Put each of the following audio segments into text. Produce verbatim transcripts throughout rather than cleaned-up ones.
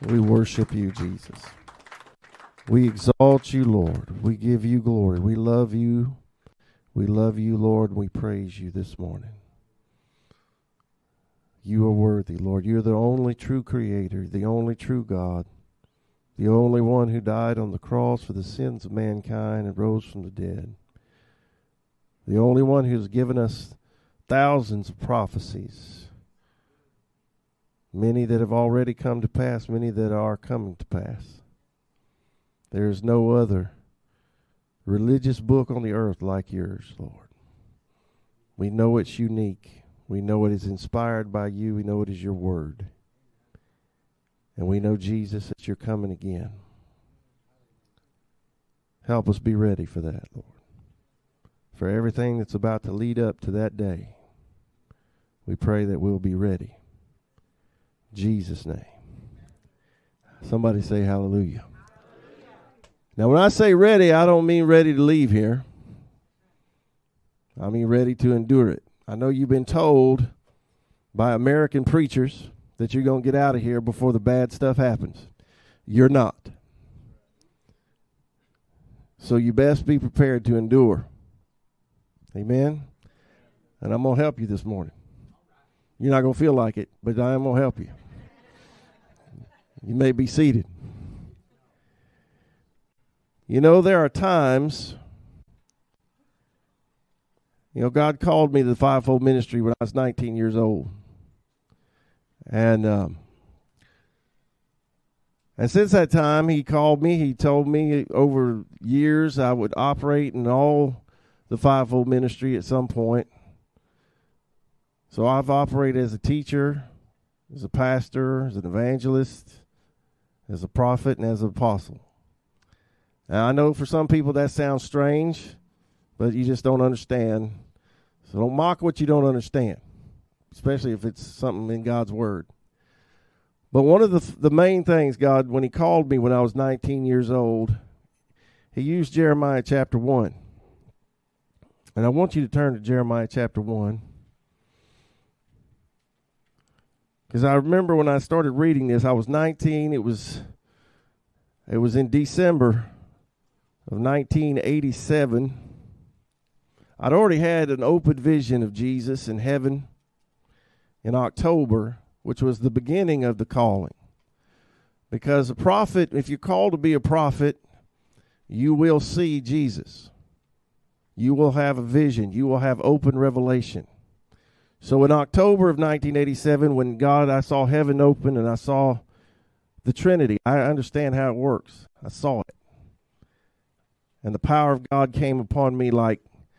We worship you, Jesus. We exalt you, Lord. We give you glory. We love you. We love you, Lord. We praise you this morning. You are worthy, Lord. You're the only true creator, the only true God, the only one who died on the cross for the sins of mankind and rose from the dead. The only one who's given us thousands of prophecies, many that have already come to pass, many that are coming to pass. There is no other religious book on the earth like yours, Lord. We know it's unique. We know it is inspired by you. We know it is your word. And we know, Jesus, that you're coming again. Help us be ready for that, Lord. For everything that's about to lead up to that day, we pray that we'll be ready. In Jesus' name. Somebody say hallelujah. Now, when I say ready, I don't mean ready to leave here. I mean ready to endure it. I know you've been told by American preachers that you're going to get out of here before the bad stuff happens. You're not. So you best be prepared to endure. Amen? And I'm going to help you this morning. You're not going to feel like it, but I am going to help you. You may be seated. You know, there are times, you know, God called me to the fivefold ministry when I was nineteen years old. And um, and since that time, he called me. He told me over years I would operate in all the fivefold ministry at some point. So I've operated as a teacher, as a pastor, as an evangelist, as a prophet, and as an apostle. Now, I know for some people that sounds strange, but you just don't understand. So don't mock what you don't understand, especially if it's something in God's word. But one of the the main things, God, when he called me when I was nineteen years old, he used Jeremiah chapter one. And I want you to turn to Jeremiah chapter one. Because I remember when I started reading this, I was nineteen. It was, it was in December of nineteen eighty-seven. I'd already had an open vision of Jesus in heaven in October, which was the beginning of the calling. Because a prophet, if you're called to be a prophet, you will see Jesus. You will have a vision. You will have open revelation. So in October of nineteen eighty-seven, when God, I saw heaven open and I saw the Trinity, I understand how it works. I saw it. And the power of God came upon me like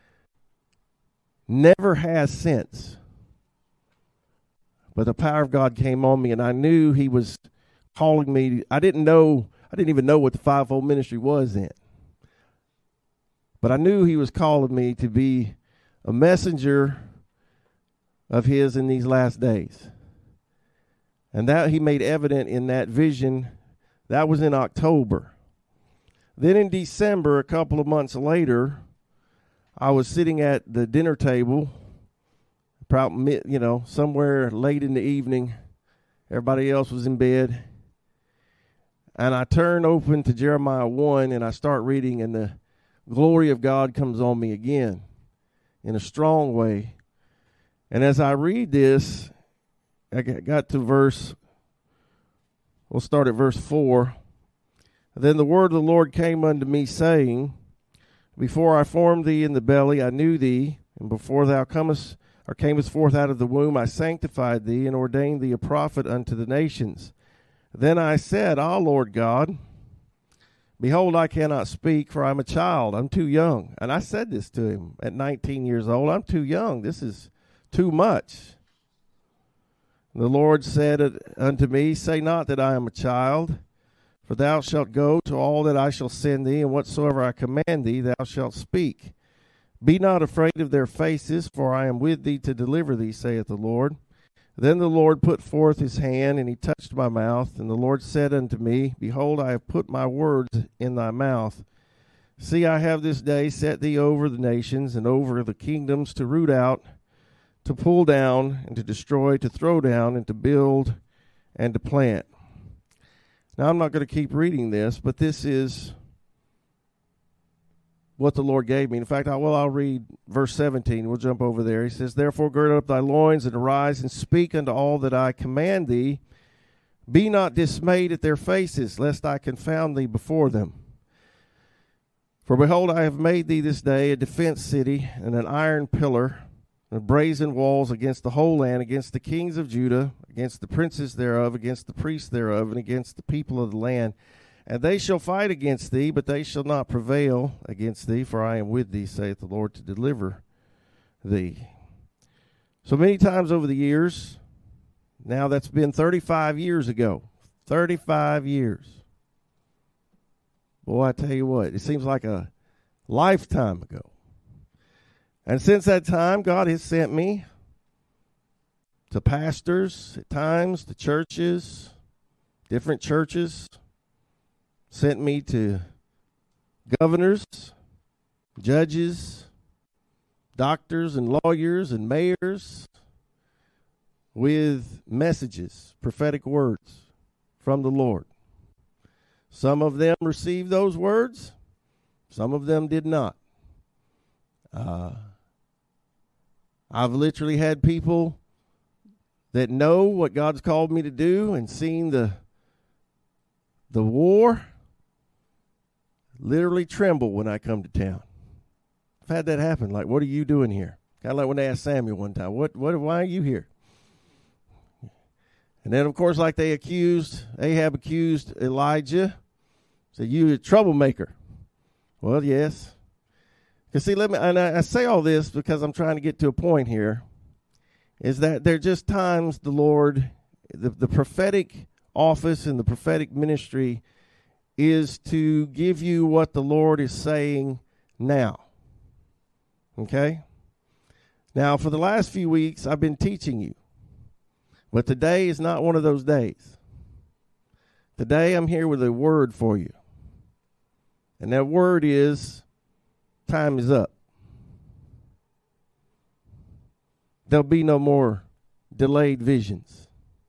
never has since. But the power of God came on me, and I knew he was calling me. I didn't know, I didn't even know what the fivefold ministry was then. But I knew he was calling me to be a messenger of his in these last days. And that he made evident in that vision. That was in October. Then in December, a couple of months later, I was sitting at the dinner table, probably, you know, somewhere late in the evening. Everybody else was in bed. And I turn open to Jeremiah one, and I start reading, and the glory of God comes on me again in a strong way. And as I read this, I got to verse, we'll start at verse four. Then the word of the Lord came unto me, saying, Before I formed thee in the belly, I knew thee, and before thou comest or camest forth out of the womb, I sanctified thee, and ordained thee a prophet unto the nations. Then I said, Ah, Lord God, behold, I cannot speak, for I am a child. I'm too young. And I said this to him at nineteen years old. I'm too young. This is too much. And the Lord said unto me, Say not that I am a child, for thou shalt go to all that I shall send thee, and whatsoever I command thee, thou shalt speak. Be not afraid of their faces, for I am with thee to deliver thee, saith the Lord. Then the Lord put forth his hand, and he touched my mouth. And the Lord said unto me, Behold, I have put my words in thy mouth. See, I have this day set thee over the nations, and over the kingdoms, to root out, to pull down, and to destroy, to throw down, and to build, and to plant. Now, I'm not going to keep reading this, but this is what the Lord gave me. In fact, I, well, I'll read verse seventeen. We'll jump over there. He says, "Therefore gird up thy loins and arise and speak unto all that I command thee. Be not dismayed at their faces, lest I confound thee before them. For behold, I have made thee this day a defense city, and an iron pillar, and brazen walls against the whole land, against the kings of Judah, against the princes thereof, against the priests thereof, and against the people of the land. And they shall fight against thee, but they shall not prevail against thee, for I am with thee, saith the Lord, to deliver thee." So many times over the years, now that's been thirty-five years ago. thirty-five years. Boy, I tell you what, it seems like a lifetime ago. And since that time, God has sent me to pastors at times, to churches, different churches, sent me to governors, judges, doctors and lawyers and mayors with messages, prophetic words from the Lord. Some of them received those words. Some of them did not. Uh, I've literally had people that know what God's called me to do and seen the the war literally tremble when I come to town. I've had that happen. Like, what are you doing here? Kind of like when they asked Samuel one time, what, what, why are you here? And then, of course, like they accused, Ahab accused Elijah, said, "You a troublemaker." Well, yes. Because see, let me, and I, I say all this because I'm trying to get to a point here, is that there are just times the Lord, the, the prophetic office and the prophetic ministry is to give you what the Lord is saying now. Okay? Now, for the last few weeks, I've been teaching you. But today is not one of those days. Today, I'm here with a word for you. And that word is, time is up. There'll be no more delayed visions.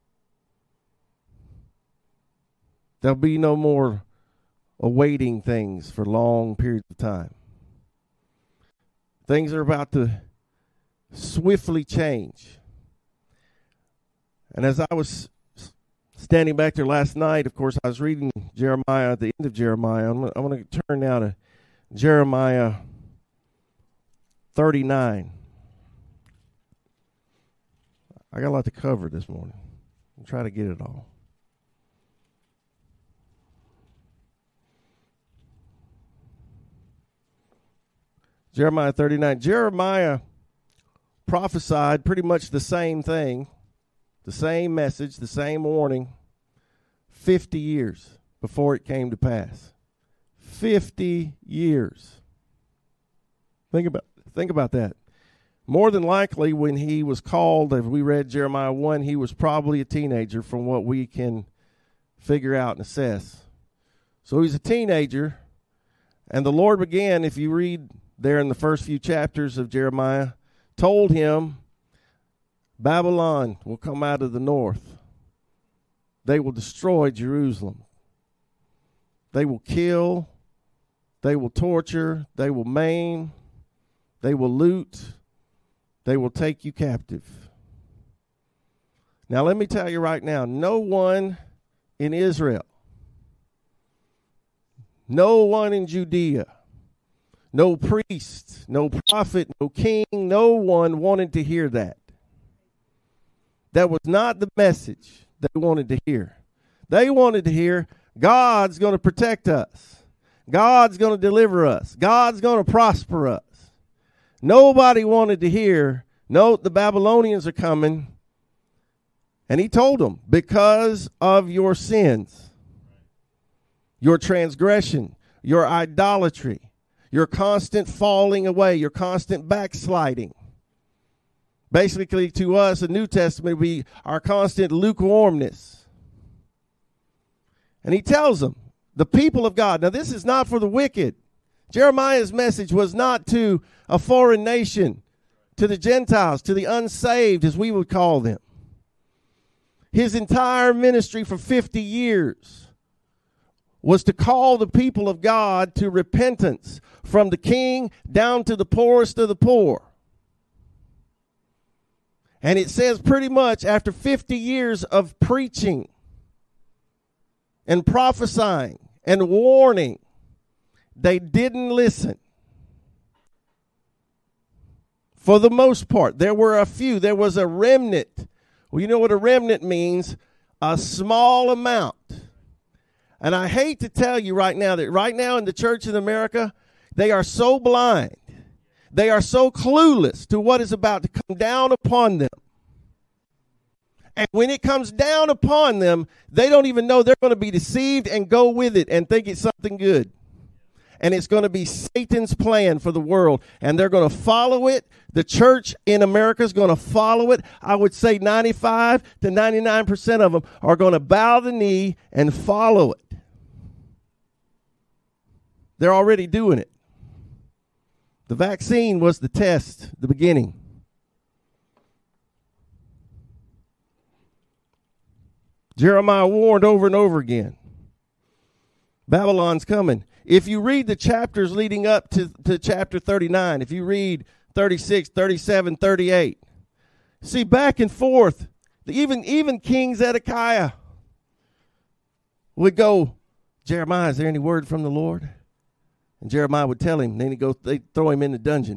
There'll be no more awaiting things for long periods of time. Things are about to swiftly change. And as I was standing back there last night, of course, I was reading Jeremiah at the end of Jeremiah. I'm, I'm going to turn now to Jeremiah thirty-nine. I got a lot to cover this morning. I'll try to get it all. Jeremiah thirty-nine. Jeremiah prophesied pretty much the same thing, the same message, the same warning, fifty years before it came to pass. fifty years. Think about think about that. More than likely, when he was called, as we read Jeremiah one, he was probably a teenager from what we can figure out and assess. So he's a teenager, and the Lord began, if you read there in the first few chapters of Jeremiah, told him, Babylon will come out of the north. They will destroy Jerusalem. They will kill. They will torture. They will maim. They will loot. They will take you captive. Now, let me tell you right now, no one in Israel, no one in Judea, no priest, no prophet, no king, no one wanted to hear that. That was not the message they wanted to hear. They wanted to hear, God's going to protect us. God's going to deliver us. God's going to prosper us. Nobody wanted to hear, no, the Babylonians are coming. And he told them, because of your sins, your transgression, your idolatry, your constant falling away, your constant backsliding. Basically, to us, the New Testament would be our constant lukewarmness. And he tells them, the people of God. Now, this is not for the wicked. Jeremiah's message was not to a foreign nation, to the Gentiles, to the unsaved, as we would call them. His entire ministry for fifty years was to call the people of God to repentance, from the king down to the poorest of the poor. And it says pretty much after fifty years of preaching and prophesying and warning, they didn't listen. For the most part, there were a few. There was a remnant. Well, you know what a remnant means? A small amount. And I hate to tell you right now that right now in the church in America, they are so blind. They are so clueless to what is about to come down upon them. And when it comes down upon them, they don't even know they're going to be deceived and go with it and think it's something good. And it's going to be Satan's plan for the world. And they're going to follow it. The church in America is going to follow it. I would say ninety-five to ninety-nine percent of them are going to bow the knee and follow it. They're already doing it. The vaccine was the test, the beginning. Jeremiah warned over and over again. Babylon's coming. If you read the chapters leading up to, to chapter thirty-nine, if you read thirty-six, thirty-seven, thirty-eight, see back and forth, even, even King Zedekiah would go, Jeremiah, is there any word from the Lord? And Jeremiah would tell him, then he'd go, they'd throw him in the dungeon.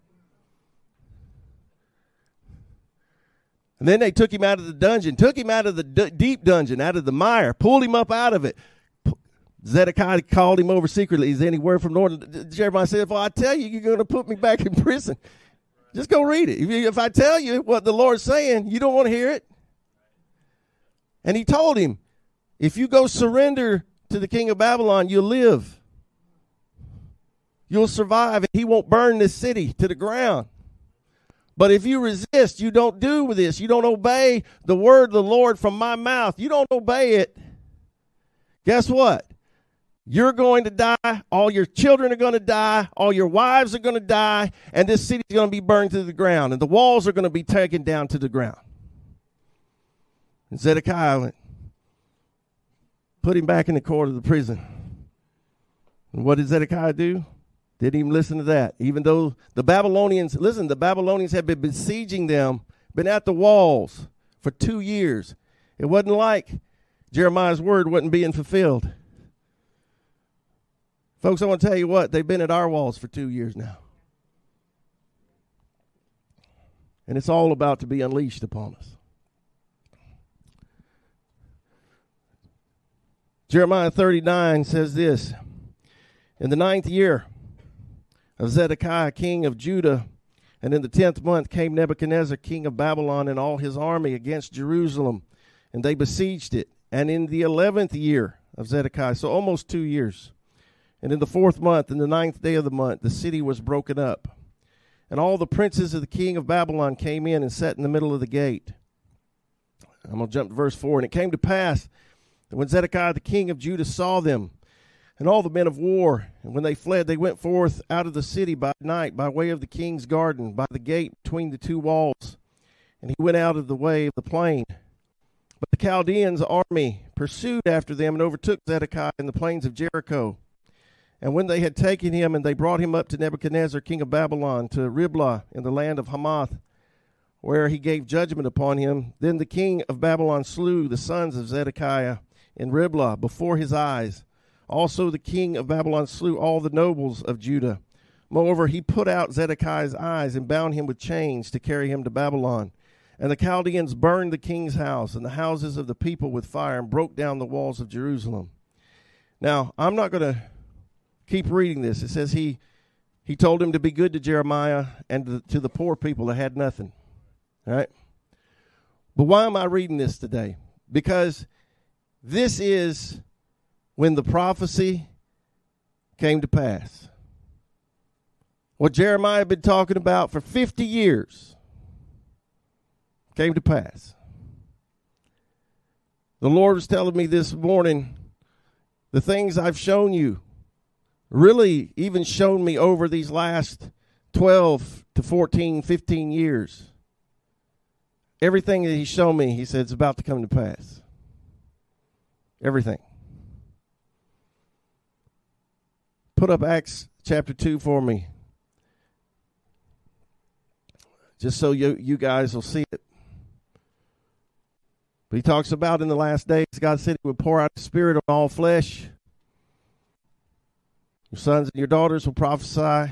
And then they took him out of the dungeon, took him out of the d- deep dungeon, out of the mire, pulled him up out of it. Zedekiah called him over secretly. Is there any word from the Lord? Jeremiah said, well, I tell you, you're going to put me back in prison. Just go read it. If, you, if I tell you what the Lord's saying, you don't want to hear it. And he told him, if you go surrender to the king of Babylon, you'll live. You'll survive, and he won't burn this city to the ground. But if you resist, you don't do this, you don't obey the word of the Lord from my mouth, you don't obey it, guess what? You're going to die, all your children are going to die, all your wives are going to die, and this city is going to be burned to the ground, and the walls are going to be taken down to the ground. And Zedekiah went, put him back in the court of the prison. And what did Zedekiah do? Didn't even listen to that. Even though the Babylonians, listen, the Babylonians had been besieging them, been at the walls for two years. It wasn't like Jeremiah's word wasn't being fulfilled. Folks, I want to tell you what, they've been at our walls for two years now. And it's all about to be unleashed upon us. Jeremiah thirty-nine says this, in the ninth year of Zedekiah, king of Judah, and in the tenth month came Nebuchadnezzar, king of Babylon, and all his army against Jerusalem, and they besieged it. And in the eleventh year of Zedekiah, so almost two years, and in the fourth month, in the ninth day of the month, the city was broken up. And all the princes of the king of Babylon came in and sat in the middle of the gate. I'm going to jump to verse four. And it came to pass that when Zedekiah the king of Judah saw them, and all the men of war, and when they fled, they went forth out of the city by night, by way of the king's garden, by the gate between the two walls. And he went out of the way of the plain. But the Chaldeans' army pursued after them and overtook Zedekiah in the plains of Jericho. And when they had taken him, and they brought him up to Nebuchadnezzar, king of Babylon, to Riblah in the land of Hamath, where he gave judgment upon him, then the king of Babylon slew the sons of Zedekiah in Riblah before his eyes. Also the king of Babylon slew all the nobles of Judah. Moreover, he put out Zedekiah's eyes and bound him with chains to carry him to Babylon. And the Chaldeans burned the king's house and the houses of the people with fire and broke down the walls of Jerusalem. Now, I'm not going to keep reading this. It says he he told him to be good to Jeremiah and to, to the poor people that had nothing. All right? But why am I reading this today? Because this is when the prophecy came to pass. What Jeremiah had been talking about for fifty years came to pass. The Lord was telling me this morning, the things I've shown you, really even shown me over these last twelve to fourteen, fifteen years. Everything that he's shown me, he said, it's about to come to pass. Everything. Put up Acts chapter two for me. Just so you, you guys will see it. But he talks about in the last days, God said he would pour out his Spirit on all flesh. Your sons and your daughters will prophesy.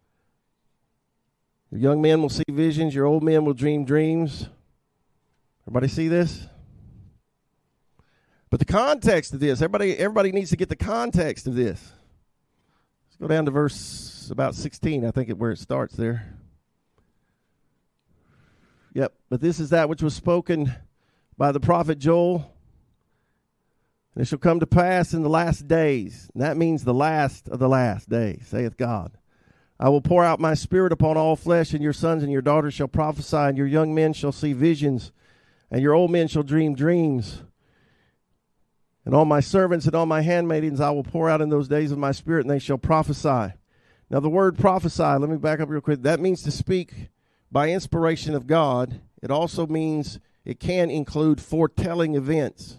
Your young men will see visions. Your old men will dream dreams. Everybody see this? But the context of this, everybody, everybody needs to get the context of this. Let's go down to verse about sixteen, I think, it where it starts there. Yep, but this is that which was spoken by the prophet Joel. And it shall come to pass in the last days, and that means the last of the last days, saith God. I will pour out my Spirit upon all flesh, and your sons and your daughters shall prophesy, and your young men shall see visions, and your old men shall dream dreams. And on my servants and on my handmaidens I will pour out in those days of my Spirit, and they shall prophesy. Now the word prophesy, let me back up real quick. That means to speak by inspiration of God. It also means it can include foretelling events.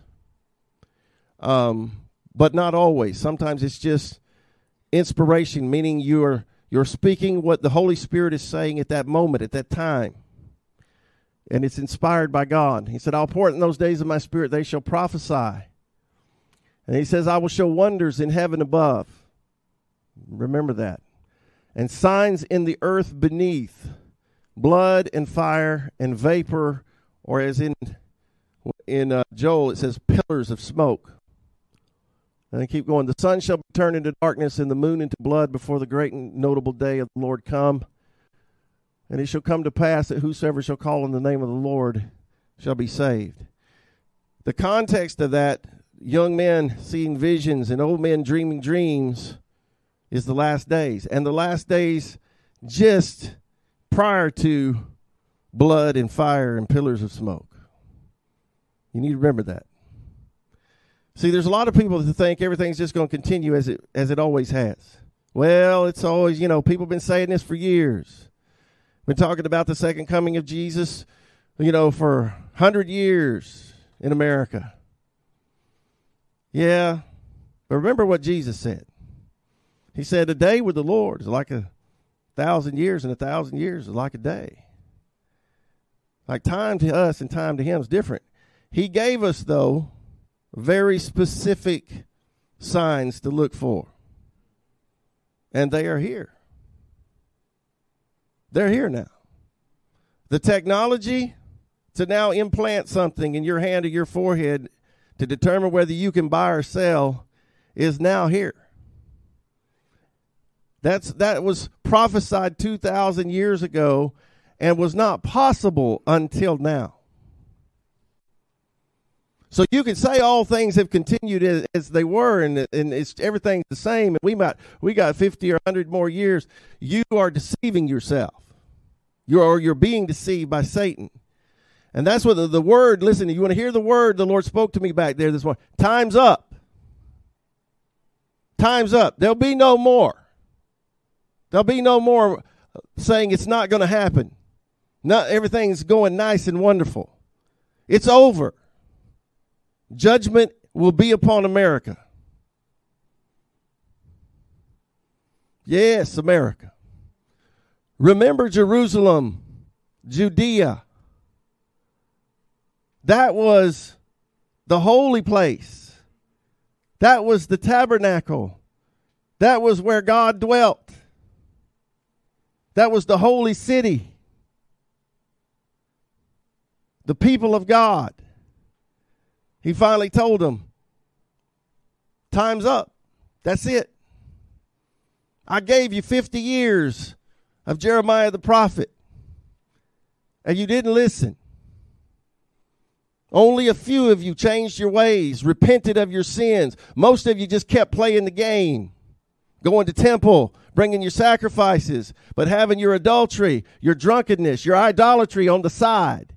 Um, but not always. Sometimes it's just inspiration, meaning you're you're speaking what the Holy Spirit is saying at that moment, at that time. And it's inspired by God. He said, I'll pour it in those days of my Spirit, they shall prophesy. And he says, I will show wonders in heaven above. Remember that. And signs in the earth beneath, blood and fire and vapor, or as in in uh, Joel, it says pillars of smoke. And they keep going. The sun shall be turned into darkness and the moon into blood before the great and notable day of the Lord come. And it shall come to pass that whosoever shall call on the name of the Lord shall be saved. The context of that, young men seeing visions and old men dreaming dreams, is the last days. And the last days just prior to blood and fire and pillars of smoke. You need to remember that. See, there's a lot of people that think everything's just going to continue as it as it always has. Well, it's always, you know, people have been saying this for years. Been talking about the second coming of Jesus, you know, for one hundred years in America. Yeah, but remember what Jesus said. He said, a day with the Lord is like a thousand years, and a thousand years is like a day. Like time to us and time to him is different. He gave us, though, very specific signs to look for. And they are here. They're here now. The technology to now implant something in your hand or your forehead to determine whether you can buy or sell is now here. That's that was prophesied two thousand years ago and was not possible until now. So you can say all things have continued as, as they were, and and it's everything's the same. And we might we got fifty or one hundred more years. You are deceiving yourself. You're you're being deceived by Satan, and that's what the, the word. Listen, you want to hear the word the Lord spoke to me back there this morning. Time's up. Time's up. There'll be no more. There'll be no more saying it's not going to happen. Not everything's going nice and wonderful. It's over. Judgment will be upon America. Yes, America. Remember Jerusalem, Judea. That was the holy place. That was the tabernacle. That was where God dwelt. That was the holy city. The people of God. He finally told them, time's up. That's it. I gave you fifty years of Jeremiah the prophet, and you didn't listen. Only a few of you changed your ways, repented of your sins. Most of you just kept playing the game, going to temple, bringing your sacrifices, but having your adultery, your drunkenness, your idolatry on the side.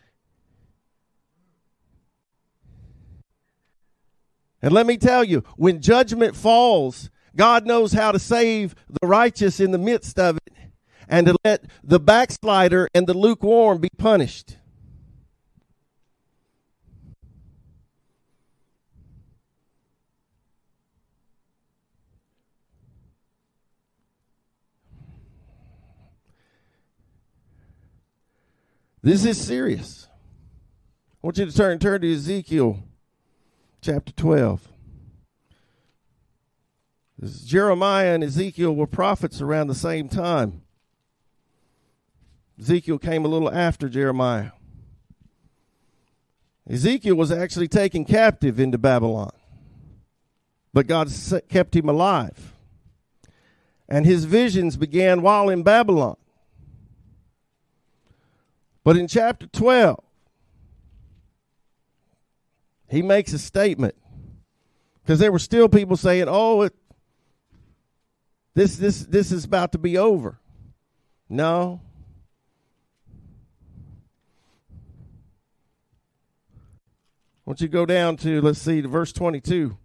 And let me tell you, when judgment falls, God knows how to save the righteous in the midst of it and to let the backslider and the lukewarm be punished. This is serious. I want you to turn turn to Ezekiel chapter twelve. This Jeremiah and Ezekiel were prophets around the same time. Ezekiel came a little after Jeremiah. Ezekiel was actually taken captive into Babylon, but God kept him alive. And his visions began while in Babylon. But in chapter twelve, he makes a statement, because there were still people saying, oh, it, this, this, this is about to be over. No. I want you to go down to, let's see, to verse twenty-two.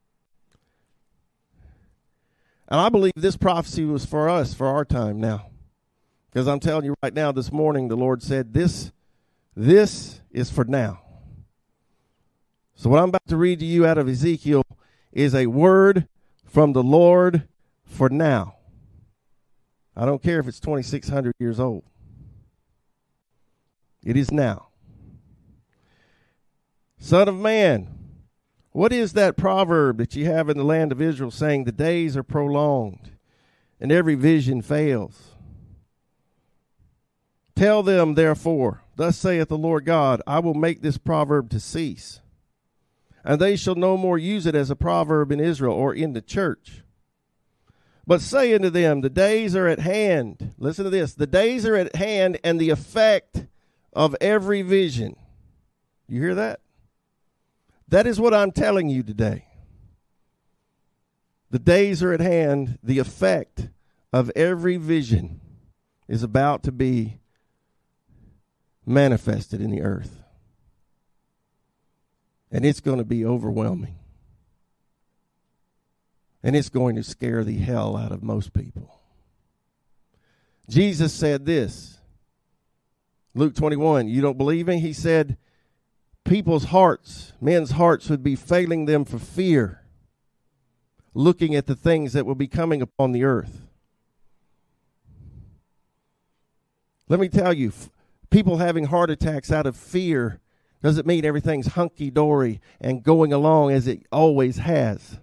And I believe this prophecy was for us, for our time now. Because I'm telling you right now, this morning, the Lord said, this, this is for now. So what I'm about to read to you out of Ezekiel is a word from the Lord for now. I don't care if it's twenty-six hundred years old. It is now. Son of man, what is that proverb that you have in the land of Israel saying the days are prolonged and every vision fails? Tell them, therefore, thus saith the Lord God, I will make this proverb to cease, and they shall no more use it as a proverb in Israel or in the church. But say unto them, the days are at hand. Listen to this. The days are at hand, and the effect of every vision. You hear that? That is what I'm telling you today. The days are at hand. The effect of every vision is about to be manifested in the earth. And it's going to be overwhelming. And it's going to scare the hell out of most people. Jesus said this, Luke twenty-one, you don't believe me? He said, people's hearts, men's hearts would be failing them for fear, looking at the things that will be coming upon the earth. Let me tell you, f- people having heart attacks out of fear doesn't mean everything's hunky-dory and going along as it always has.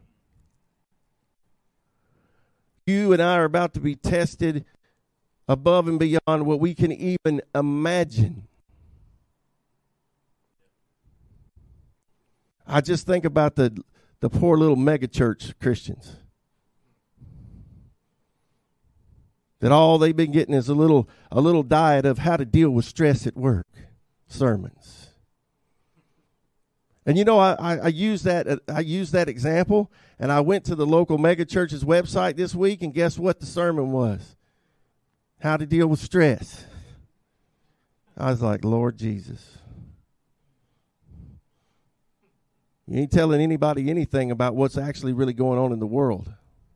You and I are about to be tested above and beyond what we can even imagine. I just think about the the poor little megachurch Christians. That all they've been getting is a little a little diet of how to deal with stress at work sermons. And you know, I, I, I use that I use that example, and I went to the local megachurch's website this week, and guess what the sermon was? How to deal with stress. I was like, Lord Jesus. You ain't telling anybody anything about what's actually really going on in the world.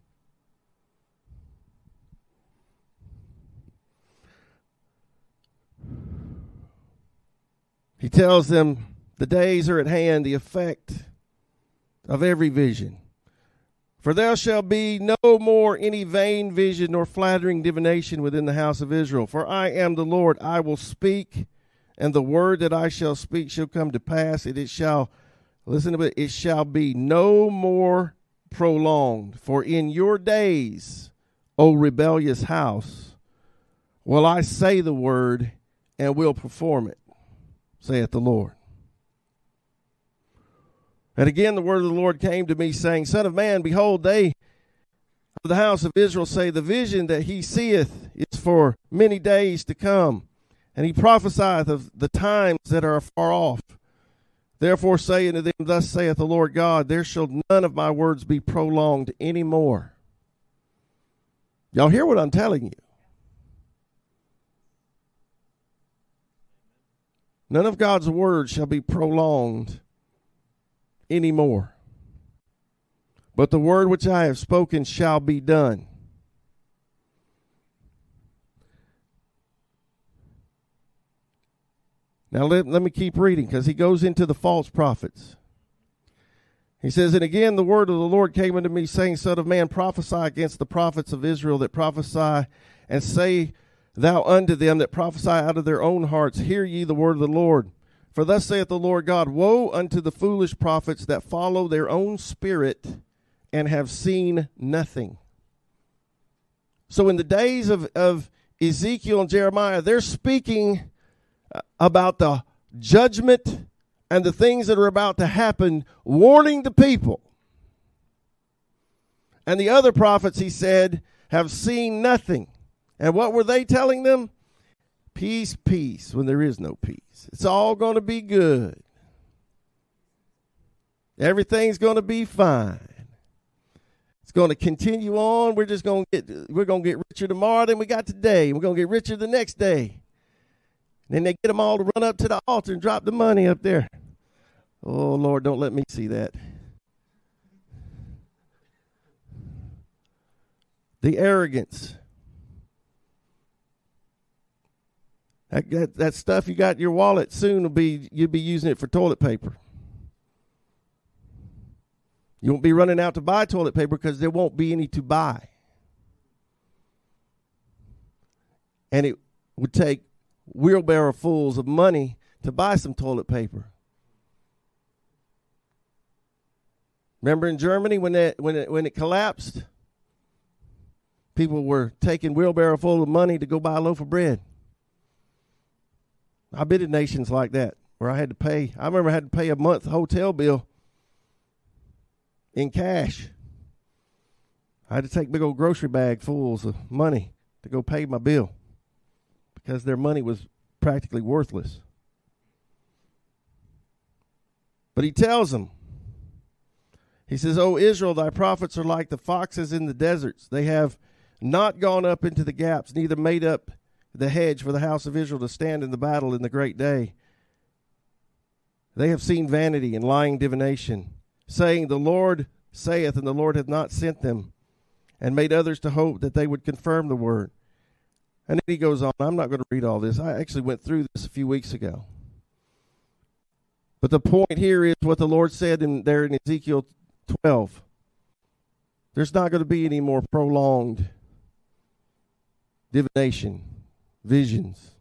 He tells them the days are at hand, the effect of every vision. For there shall be no more any vain vision nor flattering divination within the house of Israel. For I am the Lord, I will speak, and the word that I shall speak shall come to pass, and it shall Listen to it. It shall be no more prolonged. For in your days, O rebellious house, will I say the word and will perform it, saith the Lord. And again, the word of the Lord came to me, saying, Son of man, behold, they of the house of Israel say, the vision that he seeth is for many days to come. And he prophesieth of the times that are far off. Therefore say unto them, thus saith the Lord God, there shall none of my words be prolonged any more. Y'all hear what I'm telling you? None of God's words shall be prolonged any more. But the word which I have spoken shall be done. Now let, let me keep reading, because he goes into the false prophets. He says, and again the word of the Lord came unto me, saying, Son of man, prophesy against the prophets of Israel that prophesy, and say thou unto them that prophesy out of their own hearts, hear ye the word of the Lord. For thus saith the Lord God, woe unto the foolish prophets that follow their own spirit and have seen nothing. So in the days of, of Ezekiel and Jeremiah, they're speaking about the judgment and the things that are about to happen, warning the people. And the other prophets, he said, have seen nothing. And what were they telling them? Peace, peace, when there is no peace. It's all going to be good. Everything's going to be fine. It's going to continue on. We're just going to get we're going to get richer tomorrow than we got today. We're going to get richer the next day. And then they get them all to run up to the altar and drop the money up there. Oh, Lord, don't let me see that. The arrogance. That, that, that stuff you got in your wallet, soon will be, you'll be using it for toilet paper. You won't be running out to buy toilet paper because there won't be any to buy. And it would take wheelbarrow fulls of money to buy some toilet paper. Remember in Germany when that when it when it collapsed? People were taking wheelbarrow full of money to go buy a loaf of bread. I've been in nations like that where I had to pay. I remember I had to pay a month hotel bill in cash. I had to take big old grocery bag fulls of money to go pay my bill because their money was practically worthless. But he tells them, he says, O Israel, thy prophets are like the foxes in the deserts. They have not gone up into the gaps, neither made up the hedge for the house of Israel to stand in the battle in the great day. They have seen vanity and lying divination, saying, the Lord saith, and the Lord hath not sent them, and made others to hope that they would confirm the word. And then he goes on. I'm not going to read all this. I actually went through this a few weeks ago. But the point here is what the Lord said in there in Ezekiel twelve. There's not going to be any more prolonged divination, visions,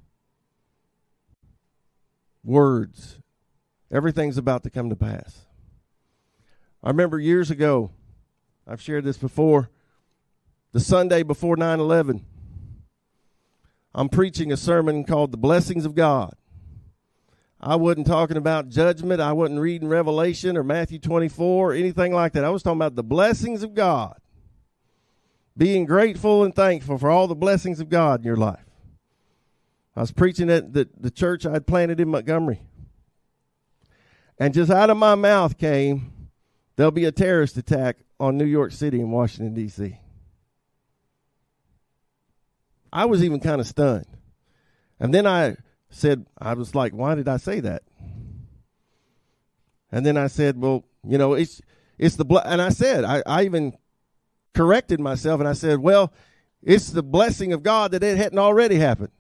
words. Everything's about to come to pass. I remember years ago, I've shared this before, the Sunday before nine eleven, I'm preaching a sermon called The Blessings of God. I wasn't talking about judgment. I wasn't reading Revelation or Matthew twenty-four or anything like that. I was talking about the blessings of God. Being grateful and thankful for all the blessings of God in your life. I was preaching at the, the church I had planted in Montgomery. And just out of my mouth came, there'll be a terrorist attack on New York City and Washington, D C I was even kind of stunned. And then I said, I was like, why did I say that? And then I said, well, you know, it's it's the, ble-. and I said, I, I even corrected myself, and I said, well, it's the blessing of God that it hadn't already happened.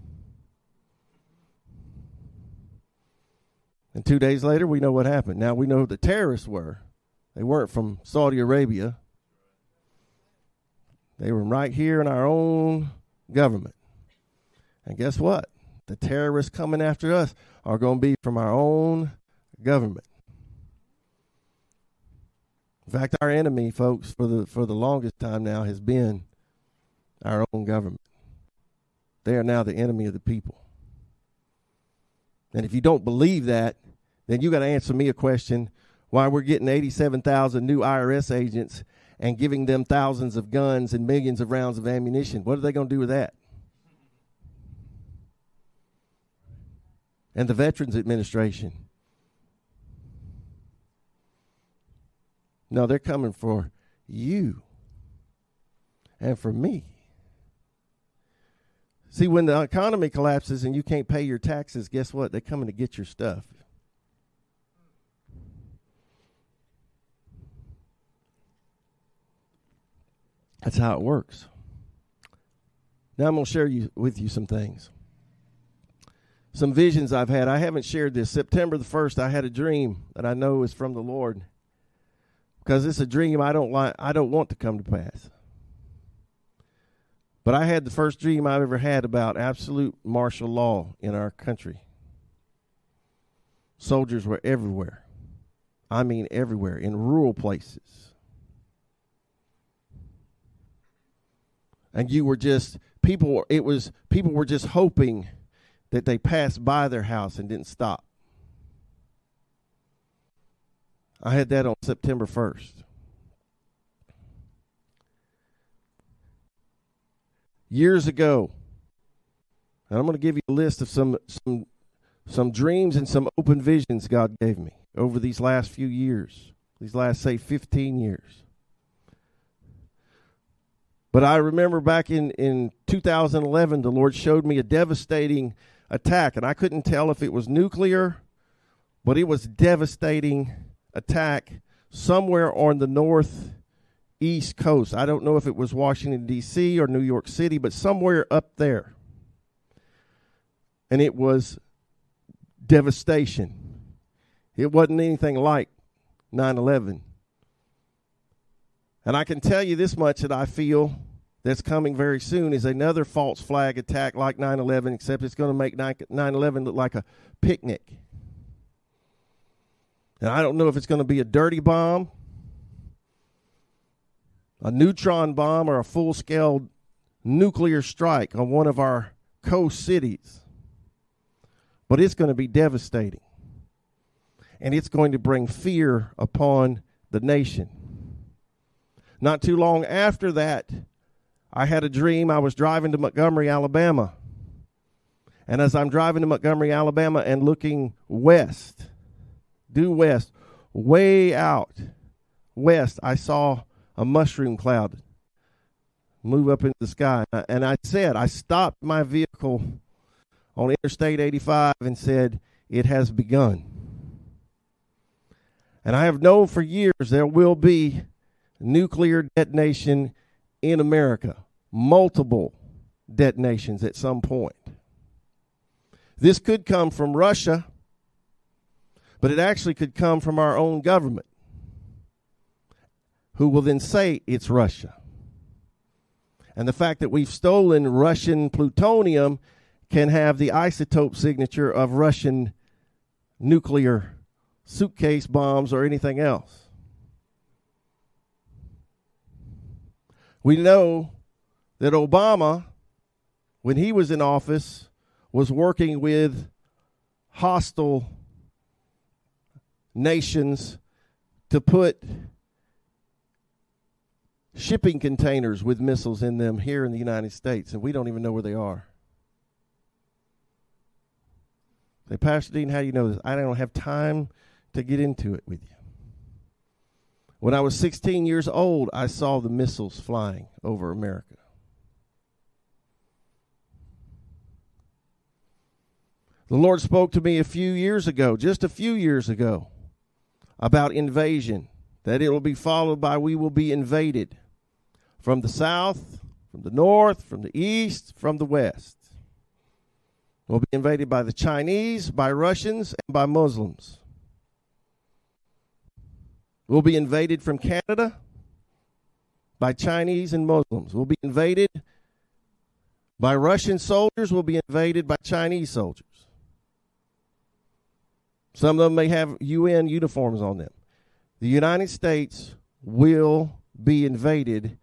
And two days later, we know what happened. Now we know who the terrorists were. They weren't from Saudi Arabia. They were right here in our own government. And guess what? The terrorists coming after us are going to be from our own government. In fact, our enemy, folks, for the for the longest time now has been our own government. They are now the enemy of the people. And if you don't believe that, then you got to answer me a question: why we're getting eighty-seven thousand new I R S agents and giving them thousands of guns and millions of rounds of ammunition. What are they going to do with that? And the Veterans Administration. No, they're coming for you and for me. See, when the economy collapses and you can't pay your taxes, guess what? They're coming to get your stuff. That's how it works. Now I'm going to share you, with you some things. Some visions I've had. I haven't shared this. September the first, I had a dream that I know is from the Lord. Because it's a dream I don't like, I don't want to come to pass. But I had the first dream I've ever had about absolute martial law in our country. Soldiers were everywhere. I mean everywhere, in rural places. And you were just, people, it was, people were just hoping that they passed by their house and didn't stop. I had that on September first. Years ago, and I'm going to give you a list of some some some dreams and some open visions God gave me over these last few years, these last, say, fifteen years. But I remember back in, in two thousand eleven, the Lord showed me a devastating attack, and I couldn't tell if it was nuclear, but it was a devastating attack somewhere on the north East Coast. I don't know if it was Washington, D C or New York City, but somewhere up there. And it was devastation. It wasn't anything like nine eleven. And I can tell you this much, that I feel that's coming very soon is another false flag attack like nine eleven, except it's going to make nine eleven look like a picnic. And I don't know if it's going to be a dirty bomb, a neutron bomb, or a full-scale nuclear strike on one of our coast cities. But it's going to be devastating. And it's going to bring fear upon the nation. Not too long after that, I had a dream. I was driving to Montgomery, Alabama. And as I'm driving to Montgomery, Alabama and looking west, due west, way out west, I saw a mushroom cloud move up into the sky. And I said, I stopped my vehicle on Interstate eighty-five and said, it has begun. And I have known for years there will be nuclear detonation in America, multiple detonations at some point. This could come from Russia, but it actually could come from our own government, who will then say it's Russia. And the fact that we've stolen Russian plutonium can have the isotope signature of Russian nuclear suitcase bombs or anything else. We know that Obama, when he was in office, was working with hostile nations to put shipping containers with missiles in them here in the United States, and we don't even know where they are. Say, Pastor Dean, how do you know this? I don't have time to get into it with you. When I was sixteen years old, I saw the missiles flying over America. The Lord spoke to me a few years ago, just a few years ago, about invasion, that it will be followed by we will be invaded from the south, from the north, from the east, from the west. We'll be invaded by the Chinese, by Russians, and by Muslims. We'll be invaded from Canada by Chinese and Muslims. We'll be invaded by Russian soldiers. We'll be invaded by Chinese soldiers. Some of them may have U N uniforms on them. The United States will be invaded.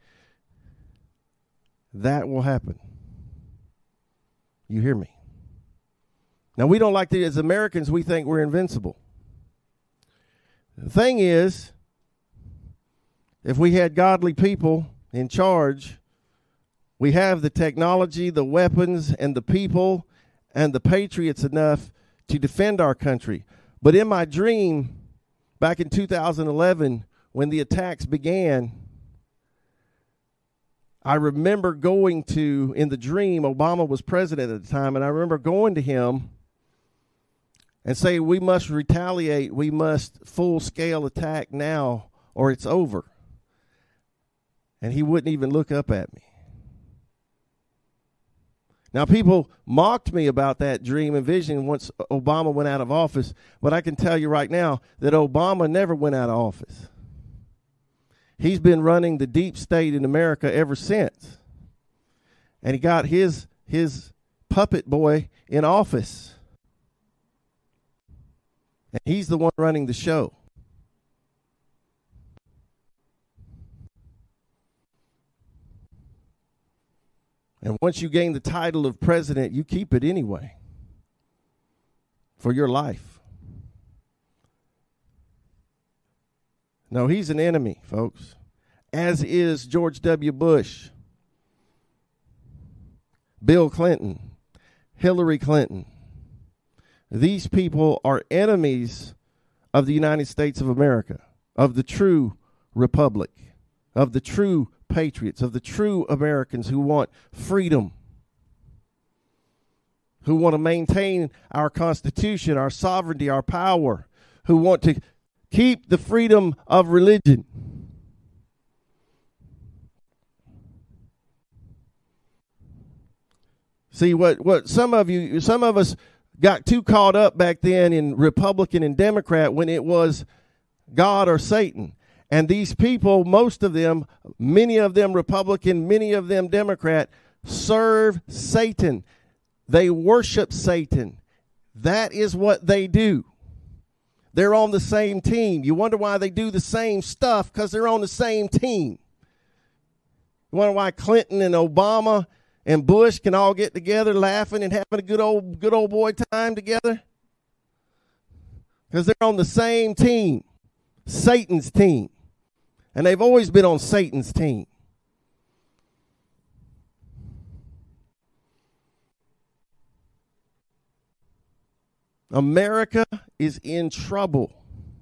That will happen. You hear me? Now, we don't like to, as Americans, we think we're invincible. The thing is, if we had godly people in charge, we have the technology, the weapons, and the people, and the patriots enough to defend our country. But in my dream, back in two thousand eleven, when the attacks began, I remember going to, in the dream, Obama was president at the time, and I remember going to him and saying, we must retaliate, we must full-scale attack now, or it's over. And he wouldn't even look up at me. Now, people mocked me about that dream and vision once Obama went out of office, but I can tell you right now that Obama never went out of office. He's been running the deep state in America ever since. And he got his his puppet boy in office. And he's the one running the show. And once you gain the title of president, you keep it anyway for your life. No, he's an enemy, folks, as is George W. Bush, Bill Clinton, Hillary Clinton. These people are enemies of the United States of America, of the true republic, of the true patriots, of the true Americans who want freedom, who want to maintain our Constitution, our sovereignty, our power, who want to keep the freedom of religion. See, what, what some of you, some of us got too caught up back then in Republican and Democrat when it was God or Satan. And these people, most of them, many of them Republican, many of them Democrat, serve Satan. They worship Satan. That is what they do. They're on the same team. You wonder why they do the same stuff, because they're on the same team. You wonder why Clinton and Obama and Bush can all get together laughing and having a good old good old boy time together? Because they're on the same team, Satan's team. And they've always been on Satan's team. America is in trouble.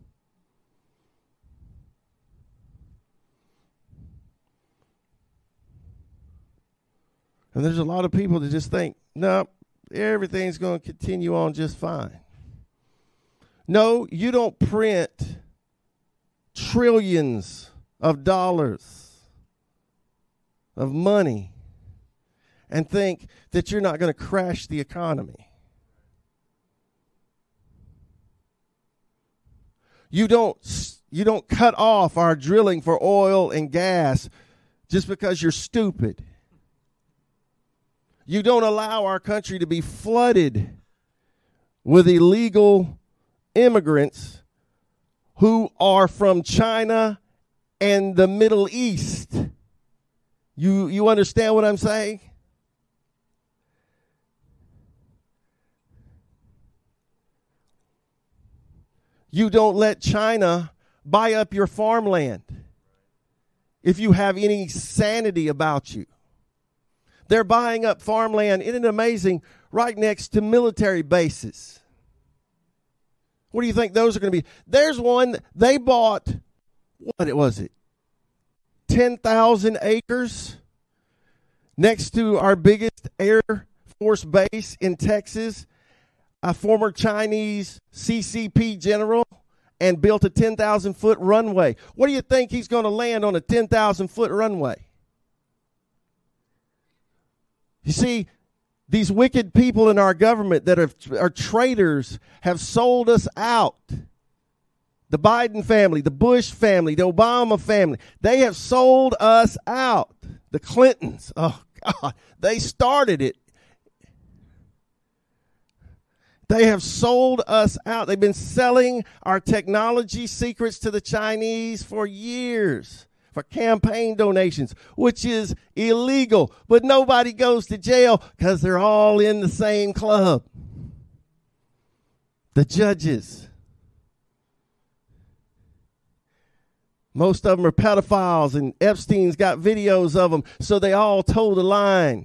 And there's a lot of people that just think, no, everything's going to continue on just fine. No, you don't print trillions of dollars of money and think that you're not going to crash the economy. You don't you don't cut off our drilling for oil and gas just because you're stupid. You don't allow our country to be flooded with illegal immigrants who are from China and the Middle East. You you understand what I'm saying? You don't let China buy up your farmland if you have any sanity about you. They're buying up farmland, isn't it amazing, right next to military bases. What do you think those are going to be? There's one, they bought, what was it, ten thousand acres next to our biggest Air Force base in Texas, a former Chinese C C P general, and built a ten thousand foot runway. What do you think he's going to land on a ten thousand foot runway? You see, these wicked people in our government that are, are traitors have sold us out. The Biden family, the Bush family, the Obama family, they have sold us out. The Clintons, oh God, they started it. They have sold us out. They've been selling our technology secrets to the Chinese for years for campaign donations, which is illegal. But nobody goes to jail because they're all in the same club. The judges. Most of them are pedophiles, and Epstein's got videos of them, so they all toe the line.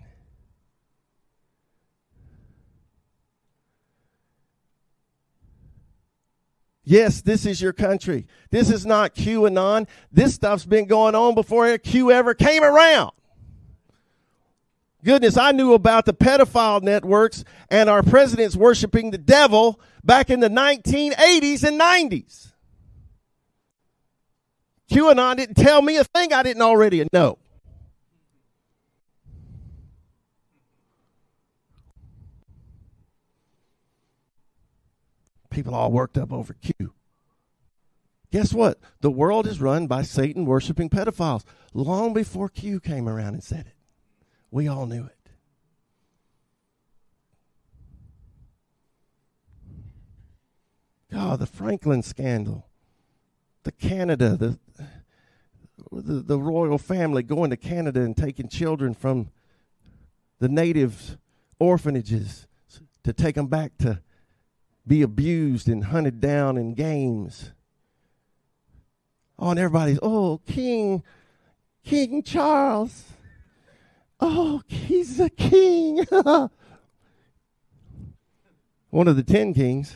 Yes, this is your country. This is not QAnon. This stuff's been going on before Q ever came around. Goodness, I knew about the pedophile networks and our presidents worshiping the devil back in the nineteen eighties and nineties. QAnon didn't tell me a thing I didn't already know. People all worked up over Q. Guess what? The world is run by Satan worshiping pedophiles long before Q came around and said it. We all knew it. God, the Franklin scandal, the Canada, the, the the royal family going to Canada and taking children from the native orphanages to take them back to be abused and hunted down in games. Oh, and everybody's, oh, King, King Charles. Oh, he's a king. One of the ten kings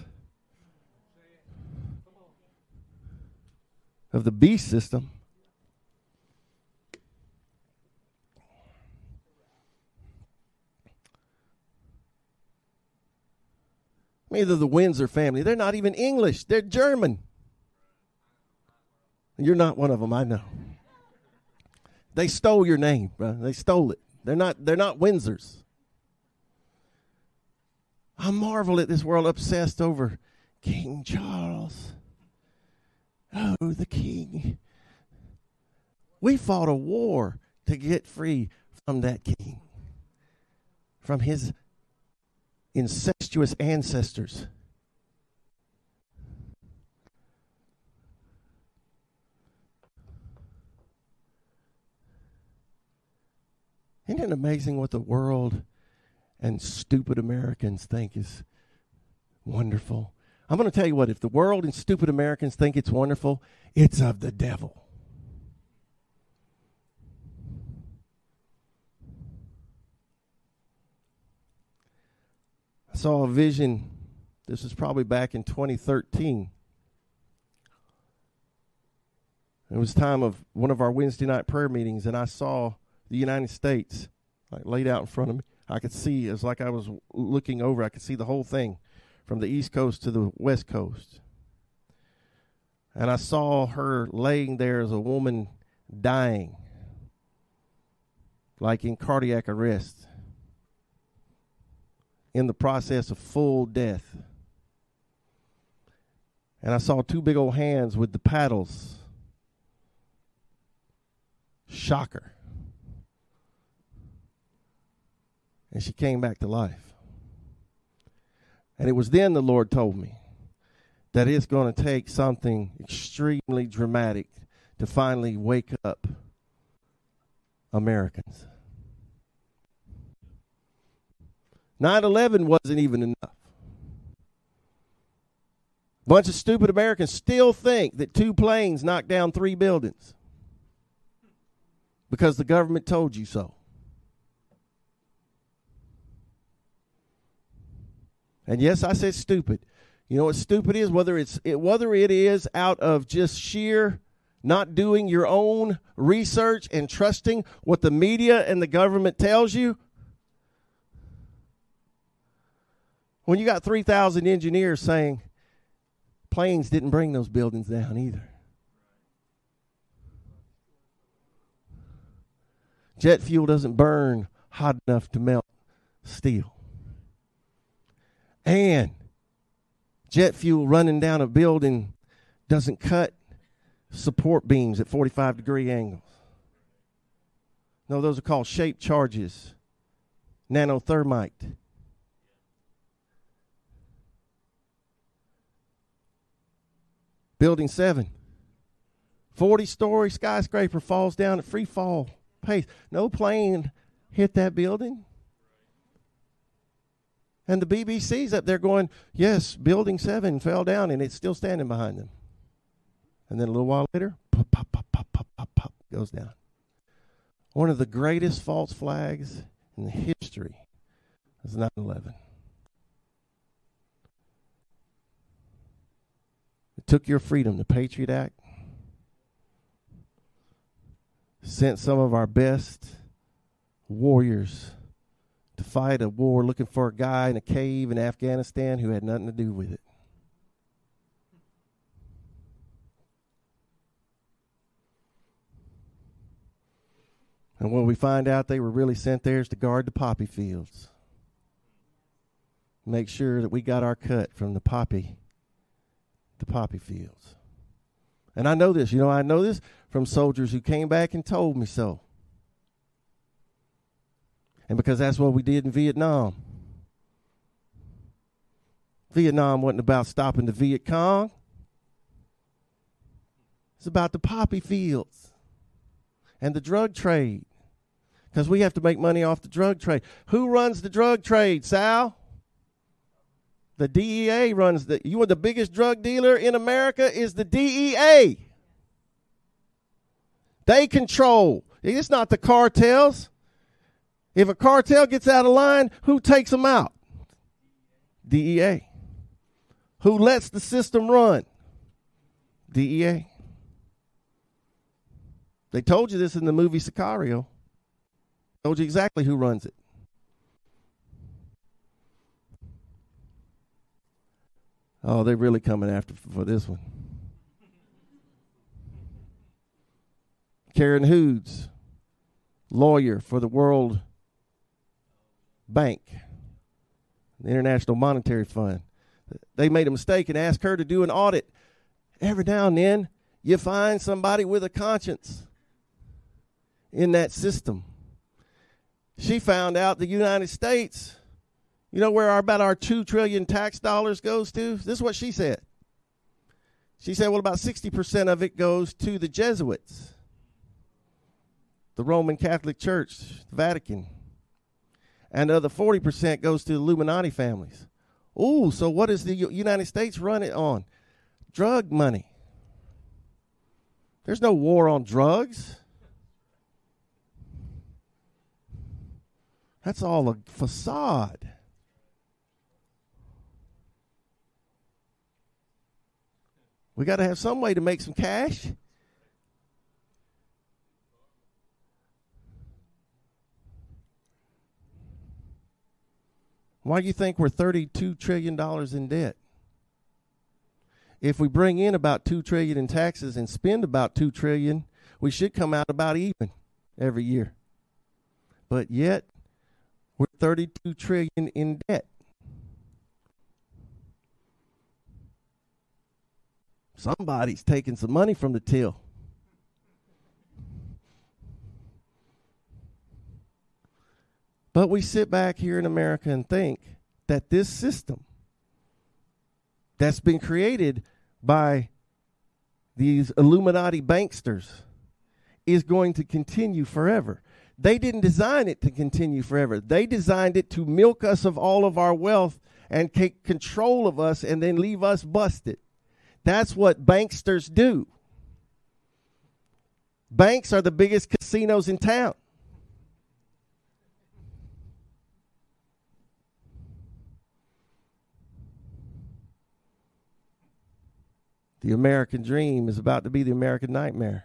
of the beast system. Either the Windsor family, they're not even English, they're German. You're not one of them, I know. They stole your name, bro. They stole it. They're not, they're not Windsors. I marvel at this world obsessed over King Charles. Oh, the king. We fought a war to get free from that king, from his incestuous ancestors. Isn't it amazing what the world and stupid Americans think is wonderful? I'm going to tell you what, if the world and stupid Americans think it's wonderful, it's of the devil. I saw a vision, this was probably back in twenty thirteen. It was time of one of our Wednesday night prayer meetings, and I saw the United States like laid out in front of me. I could see, it was like I was looking over, I could see the whole thing from the East Coast to the West Coast. And I saw her laying there as a woman dying, like in cardiac arrest, in the process of full death. And I saw two big old hands with the paddles. Shocker. And she came back to life. And it was then the Lord told me that it's going to take something extremely dramatic to finally wake up Americans. nine eleven wasn't even enough. A bunch of stupid Americans still think that two planes knocked down three buildings because the government told you so. And yes, I said stupid. You know what stupid is? Whether it's it, whether it is out of just sheer not doing your own research and trusting what the media and the government tells you. When you got three thousand engineers saying planes didn't bring those buildings down either. Jet fuel doesn't burn hot enough to melt steel. And jet fuel running down a building doesn't cut support beams at forty-five degree angles. No, those are called shape charges, nanothermite. Building seven, forty-story skyscraper falls down at free fall pace. No plane hit that building. And the B B C's up there going, yes, building seven fell down, and it's still standing behind them. And then a little while later, pop, pop, pop, pop, pop, pop, pop, goes down. One of the greatest false flags in the history is nine eleven. It took your freedom, the Patriot Act. Sent some of our best warriors to fight a war looking for a guy in a cave in Afghanistan who had nothing to do with it. And when we find out they were really sent there is to guard the poppy fields. Make sure that we got our cut from the poppy, the poppy fields. And I know this, you know, I know this from soldiers who came back and told me so. And because that's what we did in Vietnam. Vietnam wasn't about stopping the Viet Cong. It's about the poppy fields and the drug trade, because we have to make money off the drug trade. Who runs the drug trade, Sal? The D E A runs the, you are the biggest drug dealer in America is the D E A. They control. It's not the cartels. If a cartel gets out of line, who takes them out? D E A. Who lets the system run? D E A. They told you this in the movie Sicario. Told you exactly who runs it. Oh, they're really coming after for this one. Karen Hoods, lawyer for the World Bank, the International Monetary Fund. They made a mistake and asked her to do an audit. Every now and then, you find somebody with a conscience in that system. She found out the United States, you know where our, about our two trillion tax dollars goes to? This is what she said. She said, well, about sixty percent of it goes to the Jesuits, the Roman Catholic Church, the Vatican. And the other forty percent goes to the Illuminati families. Ooh, so what does the U- United States run it on? Drug money. There's no war on drugs. That's all a facade. We got to have some way to make some cash. Why do you think we're thirty-two trillion dollars in debt? If we bring in about two trillion dollars in taxes and spend about two trillion dollars, we should come out about even every year. But yet, we're thirty-two trillion dollars in debt. Somebody's taking some money from the till. But we sit back here in America and think that this system that's been created by these Illuminati banksters is going to continue forever. They didn't design it to continue forever. They designed it to milk us of all of our wealth and take control of us and then leave us busted. That's what banksters do. Banks are the biggest casinos in town. The American dream is about to be the American nightmare.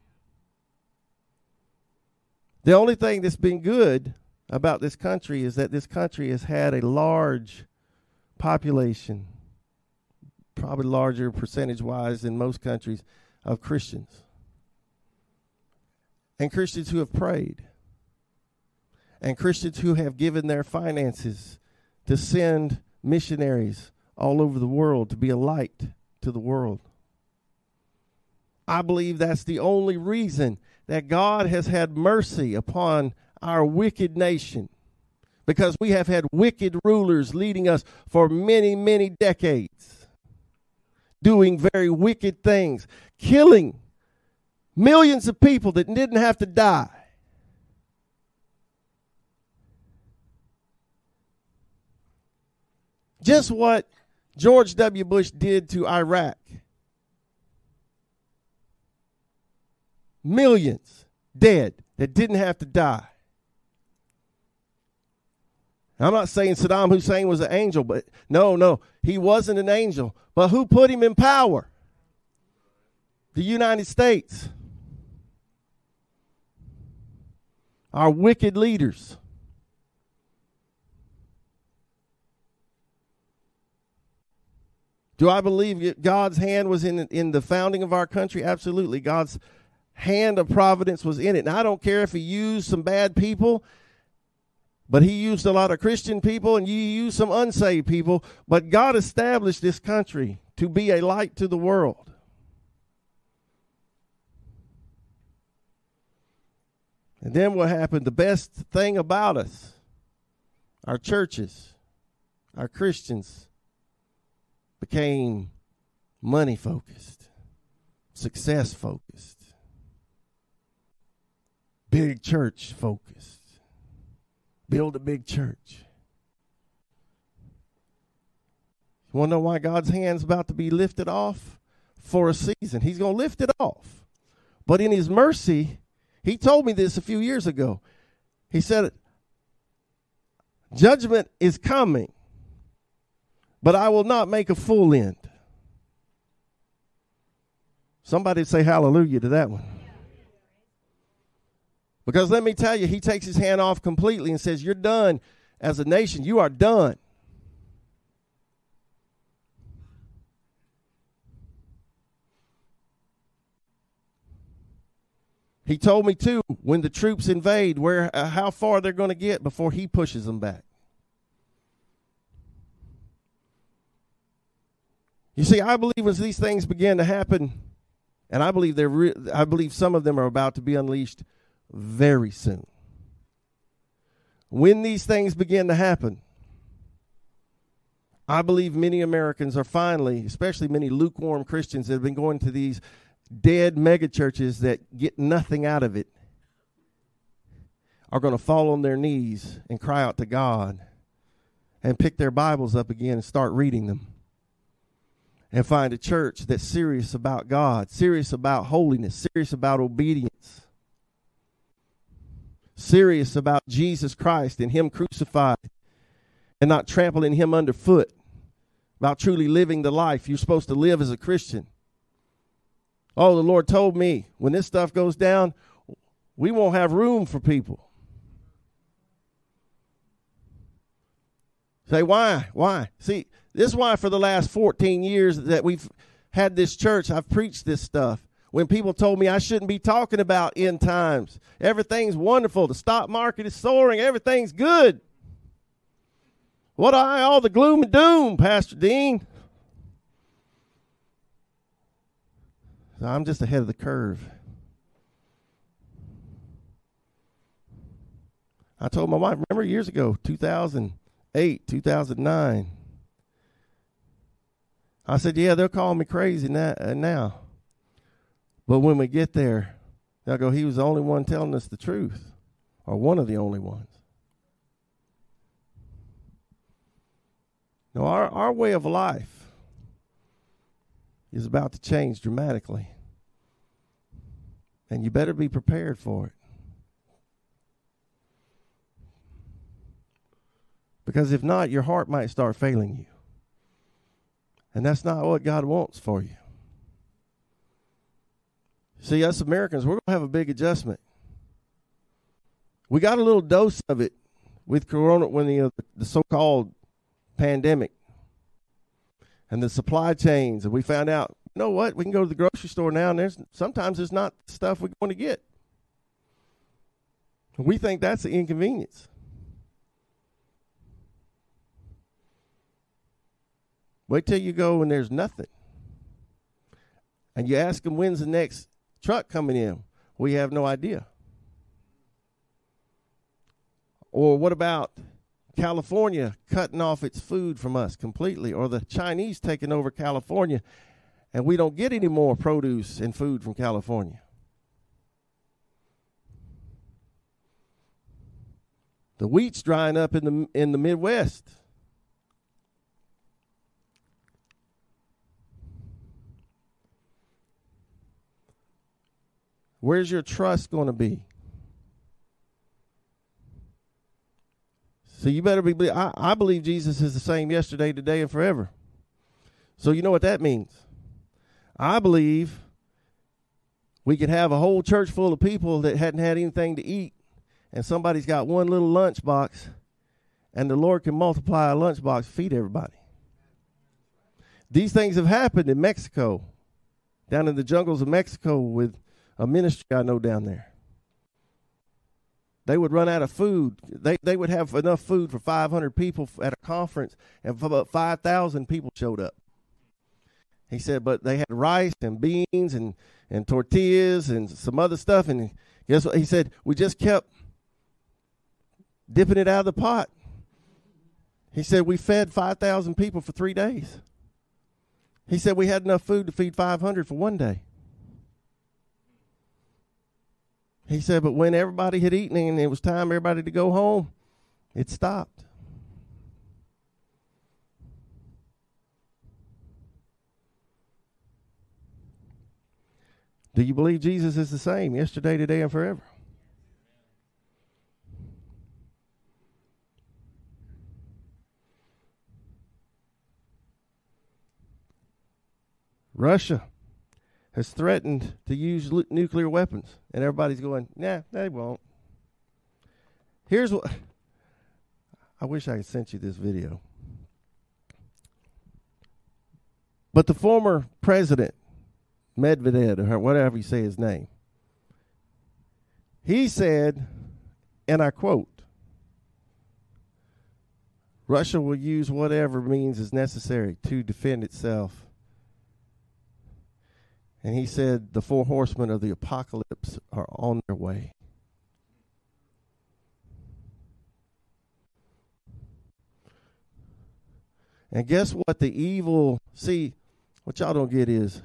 The only thing that's been good about this country is that this country has had a large population, probably larger percentage-wise than most countries, of Christians. And Christians who have prayed. And Christians who have given their finances to send missionaries all over the world to be a light to the world. I believe that's the only reason that God has had mercy upon our wicked nation, because we have had wicked rulers leading us for many, many decades, doing very wicked things, killing millions of people that didn't have to die. Just what George W. Bush did to Iraq. Millions dead that didn't have to die. I'm not saying Saddam Hussein was an angel, but no, no, he wasn't an angel. But who put him in power? The United States. Our wicked leaders. Do I believe God's hand was in, in the founding of our country? Absolutely. God's hand of providence was in it. And I don't care if he used some bad people, but he used a lot of Christian people and you used some unsaved people. But God established this country to be a light to the world. And then what happened? The best thing about us, our churches, our Christians, became money focused, success focused, big church focused. Build a big church. You want to know why God's hand's about to be lifted off? For a season. He's going to lift it off. But in his mercy, he told me this a few years ago. He said, judgment is coming, but I will not make a full end. Somebody say hallelujah to that one. Because let me tell you, he takes his hand off completely and says, you're done as a nation. You are done. He told me, too, when the troops invade, where uh, how far they're going to get before he pushes them back. You see, I believe as these things begin to happen, and I believe they're re- I believe some of them are about to be unleashed very soon. When these things begin to happen, I believe many Americans are finally, especially many lukewarm Christians that have been going to these dead mega churches that get nothing out of it, are going to fall on their knees and cry out to God and pick their Bibles up again and start reading them and find a church that's serious about God, serious about holiness, serious about obedience, serious about Jesus Christ and him crucified and not trampling him underfoot, about truly living the life you're supposed to live as a Christian. Oh, the Lord told me when this stuff goes down, we won't have room for people. Say, why? Why? See, this is why for the last fourteen years that we've had this church, I've preached this stuff. When people told me I shouldn't be talking about end times. Everything's wonderful. The stock market is soaring. Everything's good. What I all the gloom and doom, Pastor Dean? I'm just ahead of the curve. I told my wife, remember years ago, two thousand eight, two thousand nine. I said, yeah, they'll call me crazy now. But when we get there, they'll go, he was the only one telling us the truth, or one of the only ones. No, our, our way of life is about to change dramatically. And you better be prepared for it. Because if not, your heart might start failing you. And that's not what God wants for you. See, us Americans, we're going to have a big adjustment. We got a little dose of it with Corona, when the, uh, the so-called pandemic and the supply chains, and we found out, you know what, we can go to the grocery store now, and there's sometimes there's not stuff we're going to get. We think that's an inconvenience. Wait till you go and there's nothing. And you ask them, when's the next truck coming in? We have no idea. Or what about California cutting off its food from us completely, or the Chinese taking over California, and we don't get any more produce and food from California? The wheat's drying up in the in the Midwest. Where's your trust going to be? So you better be, I, I believe Jesus is the same yesterday, today, and forever. So you know what that means. I believe we could have a whole church full of people that hadn't had anything to eat, and somebody's got one little lunchbox, and the Lord can multiply a lunchbox, feed everybody. These things have happened in Mexico, down in the jungles of Mexico with a ministry I know down there. They would run out of food. They they would have enough food for five hundred people at a conference, and for about five thousand people showed up. He said, but they had rice and beans and, and tortillas and some other stuff. And guess what? He said, we just kept dipping it out of the pot. He said, we fed five thousand people for three days. He said we had enough food to feed five hundred for one day. He said, but when everybody had eaten and it was time for everybody to go home, it stopped. Do you believe Jesus is the same yesterday, today, and forever? Russia has threatened to use l- nuclear weapons, and everybody's going, nah, they won't. Here's what, I wish I had sent you this video. But the former president, Medvedev, or whatever you say his name, he said, and I quote, Russia will use whatever means is necessary to defend itself. And he said the four horsemen of the apocalypse are on their way. And guess what? The evil, see, what y'all don't get is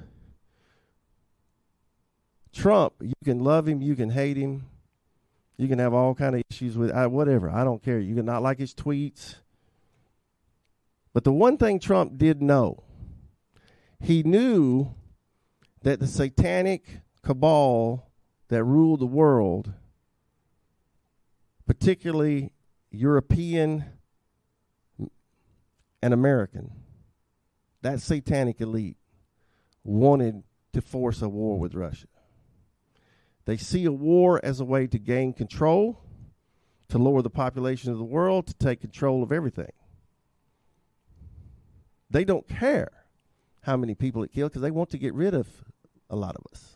Trump, you can love him, you can hate him, you can have all kind of issues with I, whatever. I don't care. You can not like his tweets. But the one thing Trump did know, he knew that the satanic cabal that ruled the world, particularly European and American, that satanic elite wanted to force a war with Russia. They see a war as a way to gain control, to lower the population of the world, to take control of everything. They don't care how many people it kills because they want to get rid of a lot of us.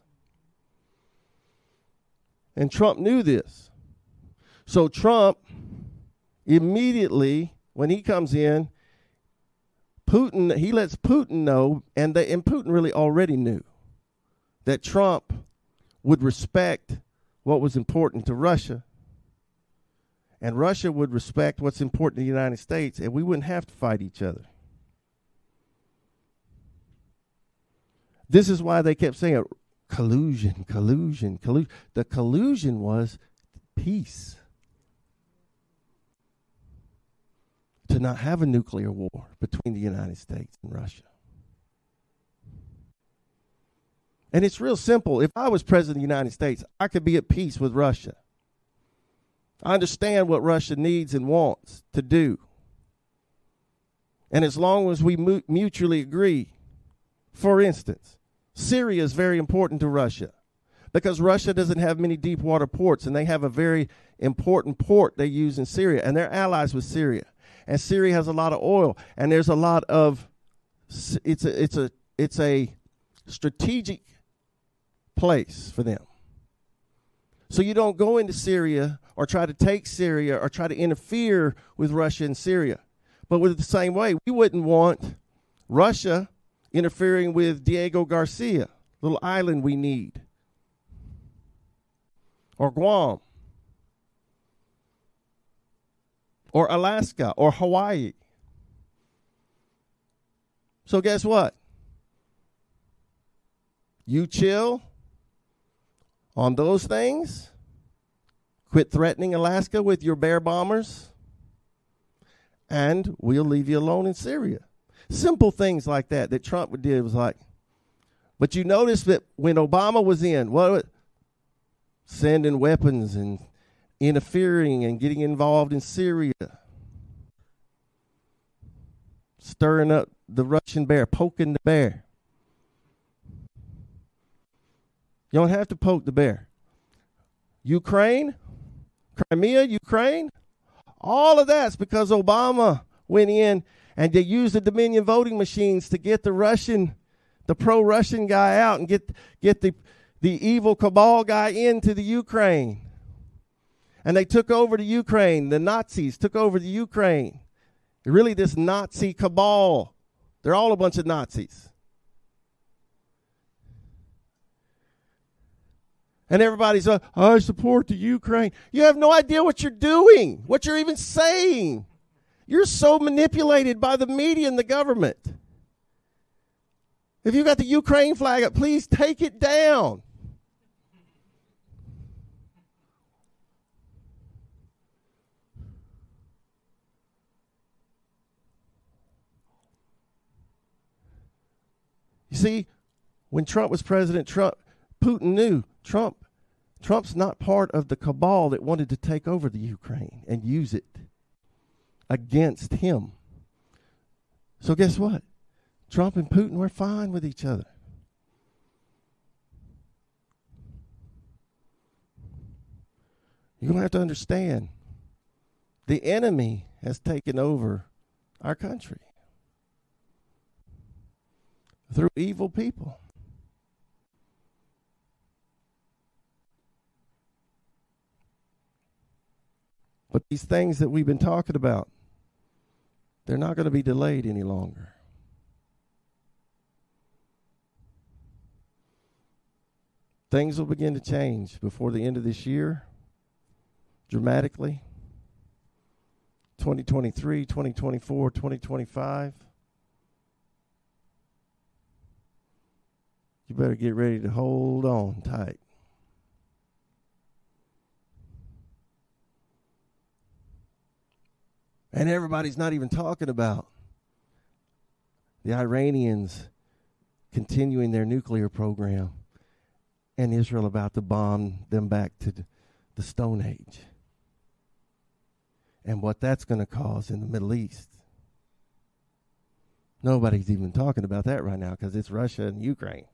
And Trump knew this. So Trump immediately, when he comes in, Putin, he lets Putin know, and, they, and Putin really already knew, that Trump would respect what was important to Russia, and Russia would respect what's important to the United States, and we wouldn't have to fight each other. This is why they kept saying collusion, collusion, collusion. The collusion was peace. To not have a nuclear war between the United States and Russia. And it's real simple. If I was president of the United States, I could be at peace with Russia. I understand what Russia needs and wants to do. And as long as we mu- mutually agree, for instance, Syria is very important to Russia because Russia doesn't have many deep water ports, and they have a very important port they use in Syria, and they're allies with Syria. And Syria has a lot of oil, and there's a lot of it's a it's a it's a strategic place for them. So you don't go into Syria or try to take Syria or try to interfere with Russia and Syria. But with the same way, we wouldn't want Russia interfering with Diego Garcia, little island we need, or Guam, or Alaska, or Hawaii. So guess what? You chill on those things. Quit threatening Alaska with your bear bombers, and we'll leave you alone in Syria. Simple things like that that Trump did was like, but you notice that when Obama was in, what, sending weapons and interfering and getting involved in Syria, stirring up the Russian bear, poking the bear. You don't have to poke the bear. Ukraine, Crimea, Ukraine, all of that's because Obama went in and they used the Dominion voting machines to get the Russian, the pro-Russian guy out and get get the, the evil cabal guy into the Ukraine. And they took over the Ukraine. The Nazis took over the Ukraine. Really, this Nazi cabal, they're all a bunch of Nazis. And everybody's, uh, I support the Ukraine. You have no idea what you're doing, what you're even saying. You're so manipulated by the media and the government. If you got the Ukraine flag up, please take it down. You see, when Trump was president, Trump, Putin knew Trump, Trump's not part of the cabal that wanted to take over the Ukraine and use it against him. So guess what? Trump and Putin were fine with each other. You're going to have to understand, the enemy has taken over our country through evil people. But these things that we've been talking about, they're not going to be delayed any longer. Things will begin to change before the end of this year, dramatically. twenty twenty-three, twenty twenty-four, twenty twenty-five. You better get ready to hold on tight. And everybody's not even talking about the Iranians continuing their nuclear program and Israel about to bomb them back to the Stone Age. And what that's going to cause in the Middle East. Nobody's even talking about that right now because it's Russia and Ukraine.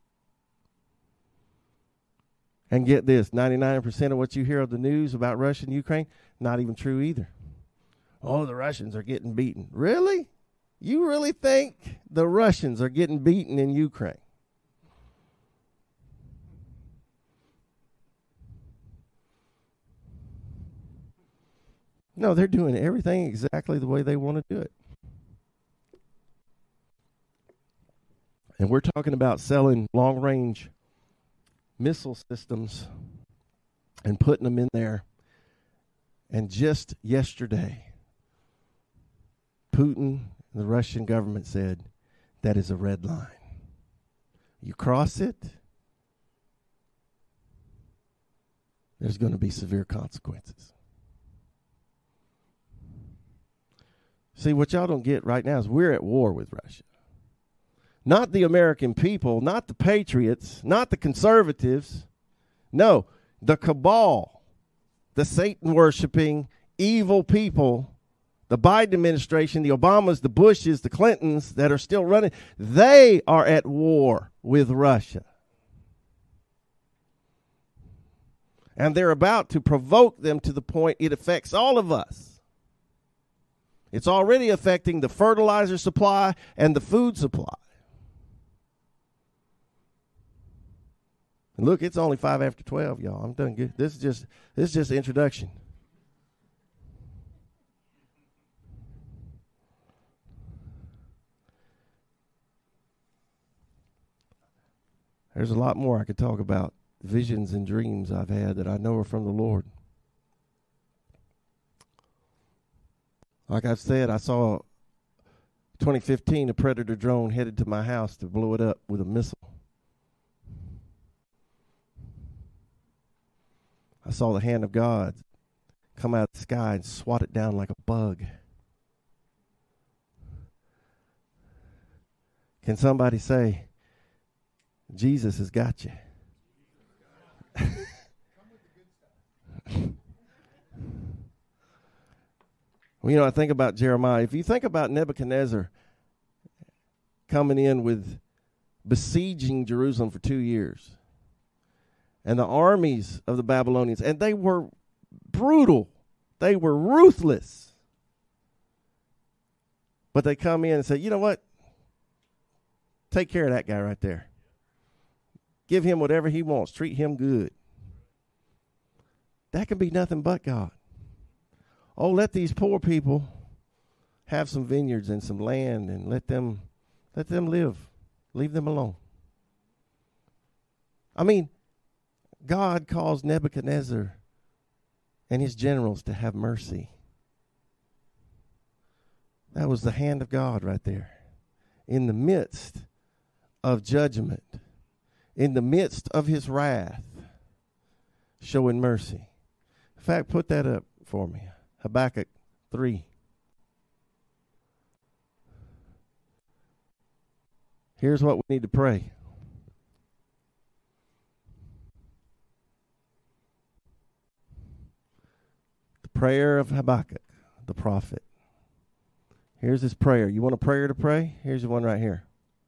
And get this, ninety-nine percent of what you hear of the news about Russia and Ukraine, not even true either. Oh, the Russians are getting beaten. Really? You really think the Russians are getting beaten in Ukraine? No, they're doing everything exactly the way they want to do it. And we're talking about selling long-range missile systems and putting them in there. And just yesterday, Putin and the Russian government said that is a red line. You cross it, there's going to be severe consequences. See, what y'all don't get right now is we're at war with Russia. Not the American people, not the patriots, not the conservatives. No, the cabal, the Satan-worshiping, evil people, the Biden administration, the Obamas, the Bushes, the Clintons that are still running, they are at war with Russia. And they're about to provoke them to the point it affects all of us. It's already affecting the fertilizer supply and the food supply. And look, it's only five after twelve, y'all. I'm done good. This is just this is just an introduction. There's a lot more I could talk about, visions and dreams I've had that I know are from the Lord. Like I've said, I saw twenty fifteen a Predator drone headed to my house to blow it up with a missile. I saw the hand of God come out of the sky and swat it down like a bug. Can somebody say, Jesus has got you? Well, you know, I think about Jeremiah. If you think about Nebuchadnezzar coming in with besieging Jerusalem for two years, and the armies of the Babylonians, and they were brutal. They were ruthless. But they come in and say, you know what? Take care of that guy right there. Give him whatever he wants. Treat him good. That can be nothing but God. Oh, let these poor people have some vineyards and some land and let them let them live. Leave them alone. I mean, God caused Nebuchadnezzar and his generals to have mercy. That was the hand of God right there in the midst of judgment, in the midst of his wrath, showing mercy. In fact, put that up for me. Habakkuk three. Here's what we need to pray. The prayer of Habakkuk, the prophet. Here's his prayer. You want a prayer to pray? Here's the one right here.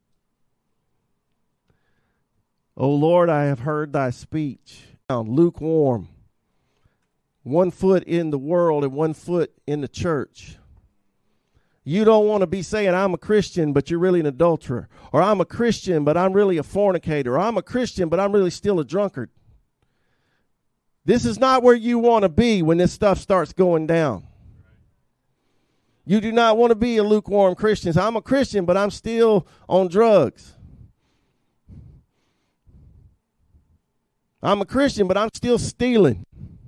O Lord, I have heard thy speech. Lukewarm. One foot in the world and one foot in the church. You don't want to be saying, I'm a Christian, but you're really an adulterer. Or I'm a Christian, but I'm really a fornicator. Or I'm a Christian, but I'm really still a drunkard. This is not where you want to be when this stuff starts going down. You do not want to be a lukewarm Christian. So I'm a Christian, but I'm still on drugs. I'm a Christian, but I'm still stealing.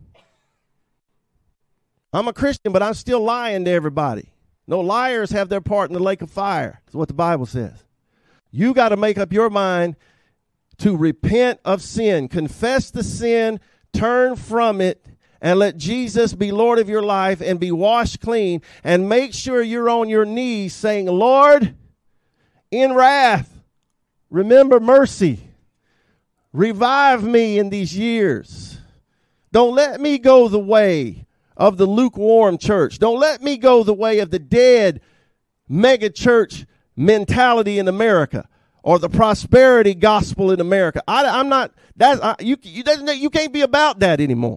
I'm a Christian, but I'm still lying to everybody. No, liars have their part in the lake of fire. That's what the Bible says. You got to make up your mind to repent of sin. Confess the sin, turn from it, and let Jesus be Lord of your life and be washed clean. And make sure you're on your knees saying, Lord, in wrath, remember mercy. Revive me in these years. Don't let me go the way of the lukewarm church. Don't let me go the way of the dead mega church mentality in America or the prosperity gospel in America. I, I'm not, that's, I, you, you, you can't be about that anymore.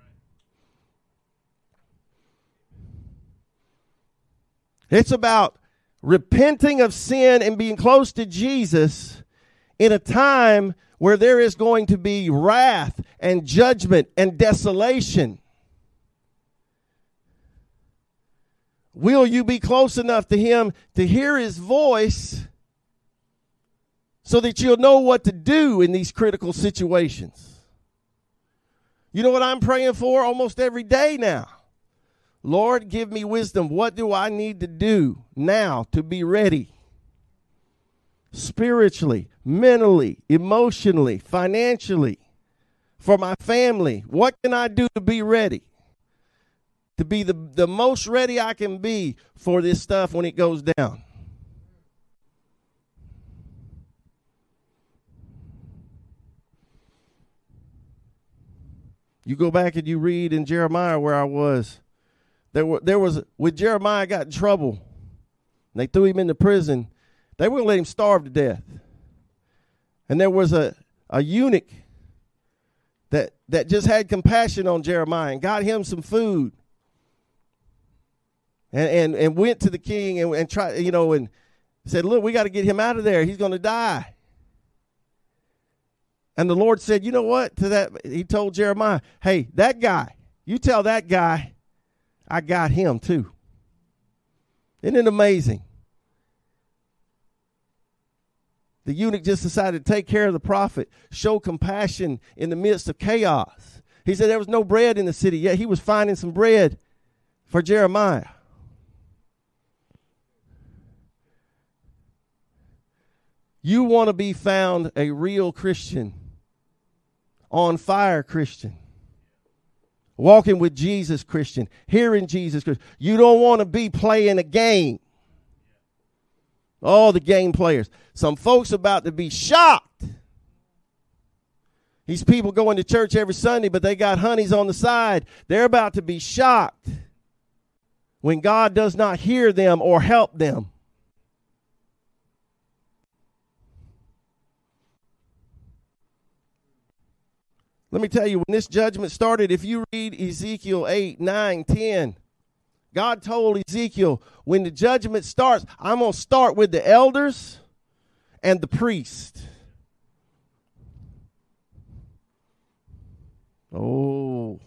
It's about repenting of sin and being close to Jesus in a time where there is going to be wrath and judgment and desolation. Will you be close enough to him to hear his voice so that you'll know what to do in these critical situations? You know what I'm praying for almost every day now? Lord, give me wisdom. What do I need to do now to be ready? Spiritually, mentally, emotionally, financially, for my family. What can I do to be ready? To be the, the most ready I can be for this stuff when it goes down. You go back and you read in Jeremiah where I was. There were there was when Jeremiah got in trouble, and they threw him into prison. They were going to let him starve to death. And there was a, a eunuch that that just had compassion on Jeremiah and got him some food. And and, and went to the king and, and tried, you know, and said, look, we got to get him out of there. He's going to die. And the Lord said, you know what? To that, he told Jeremiah, hey, that guy, you tell that guy, I got him too. Isn't it amazing? The eunuch just decided to take care of the prophet, show compassion in the midst of chaos. He said there was no bread in the city yet. He was finding some bread for Jeremiah. You want to be found a real Christian, on fire Christian, walking with Jesus Christian, hearing Jesus Christian. You don't want to be playing a game. All the game players. Some folks about to be shocked. These people going to church every Sunday, but they got honeys on the side. They're about to be shocked when God does not hear them or help them. Let me tell you, when this judgment started, if you read Ezekiel eight, nine, ten, God told Ezekiel, when the judgment starts, I'm going to start with the elders and the priest. Oh.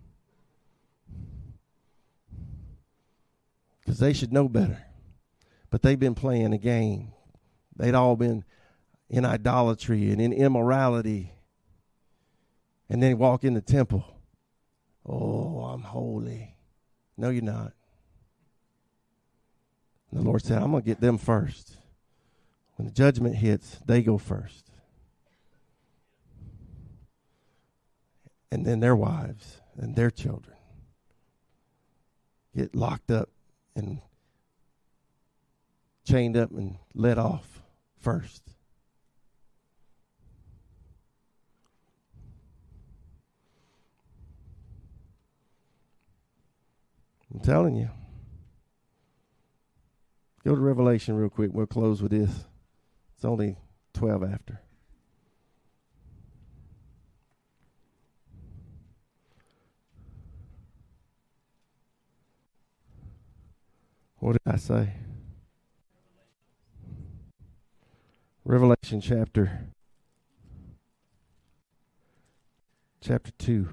Because they should know better. But they've been playing a game. They'd all been in idolatry and in immorality. And then walk in the temple. Oh, I'm holy. No, you're not. And the Lord said, I'm going to get them first. when the judgment hits, they go first. And then their wives and their children get locked up and chained up and let off first. I'm telling you. Go to Revelation real quick. We'll close with this. It's only twelve after. What did I say? Revelation chapter chapter two.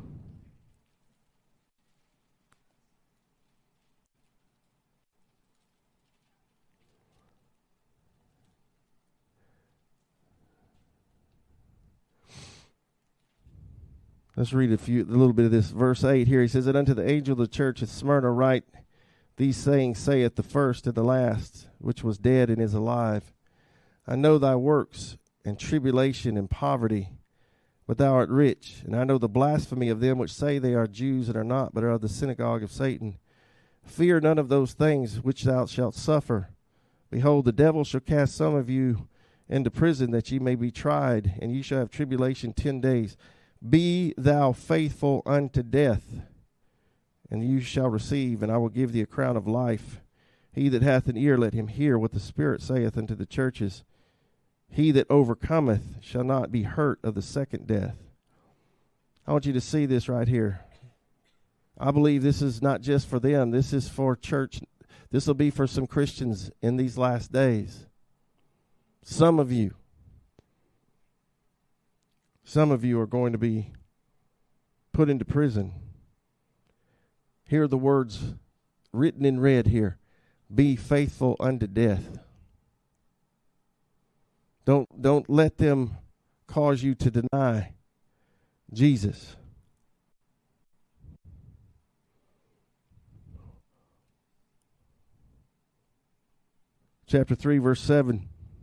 Let's read a few, a little bit of this. Verse eight here, he says, "And unto the angel of the church at Smyrna write, these sayings saith the first and the last, which was dead and is alive. I know thy works, and tribulation and poverty, but thou art rich. And I know the blasphemy of them which say they are Jews and are not, but are of the synagogue of Satan. Fear none of those things which thou shalt suffer. Behold, the devil shall cast some of you into prison, that ye may be tried, and ye shall have tribulation ten days. Be thou faithful unto death, and you shall receive, and I will give thee a crown of life. He that hath an ear, let him hear what the Spirit saith unto the churches. He that overcometh shall not be hurt of the second death." I want you to see this right here. I believe this is not just for them. This is for church. This will be for some Christians in these last days. Some of you. Some of you are going to be put into prison. Here are the words written in red here. Be faithful unto death. Don't, don't let them cause you to deny Jesus. Chapter three, verse seven.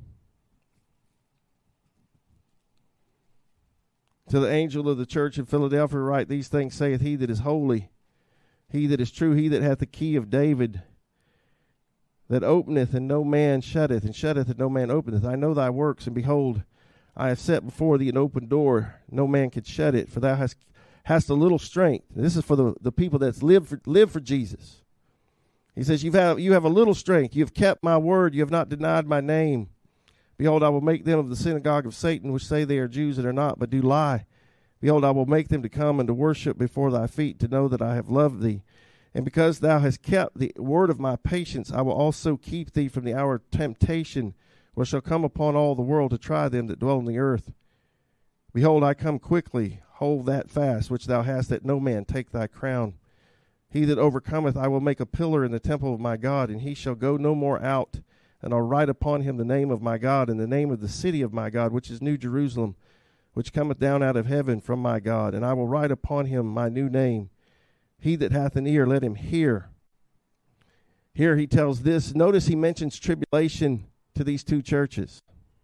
"To the angel of the church in Philadelphia write, these things saith he that is holy, he that is true, he that hath the key of David, that openeth and no man shutteth, and shutteth and no man openeth. I know thy works, and behold, I have set before thee an open door, no man can shut it, for thou hast hast a little strength." This is for the, the people that live for, live for Jesus. He says, you have, you have a little strength. You have kept my word. You have not denied my name. Behold, I will make them of the synagogue of Satan, which say they are Jews and are not, but do lie. Behold, I will make them to come and to worship before thy feet, to know that I have loved thee. And because thou hast kept the word of my patience, I will also keep thee from the hour of temptation, which shall come upon all the world to try them that dwell on the earth. Behold, I come quickly. Hold that fast which thou hast, that no man take thy crown. He that overcometh I will make a pillar in the temple of my God, and he shall go no more out. And I'll write upon him the name of my God, and the name of the city of my God, which is New Jerusalem, which cometh down out of heaven from my God. And I will write upon him my new name. He that hath an ear, let him hear. Here he tells this. Notice he mentions tribulation to these two churches.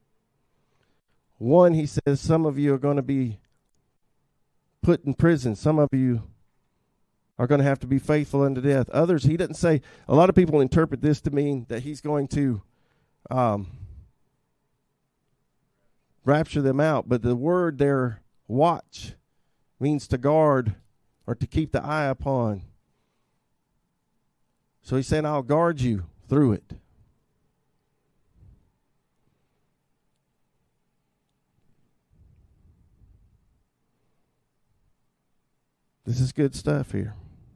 One, he says, some of you are going to be put in prison. Some of you are going to have to be faithful unto death. Others, he doesn't say. A lot of people interpret this to mean that he's going to um, rapture them out. But the word there, watch, means to guard or to keep the eye upon. So he's saying, I'll guard you through it. This is good stuff here.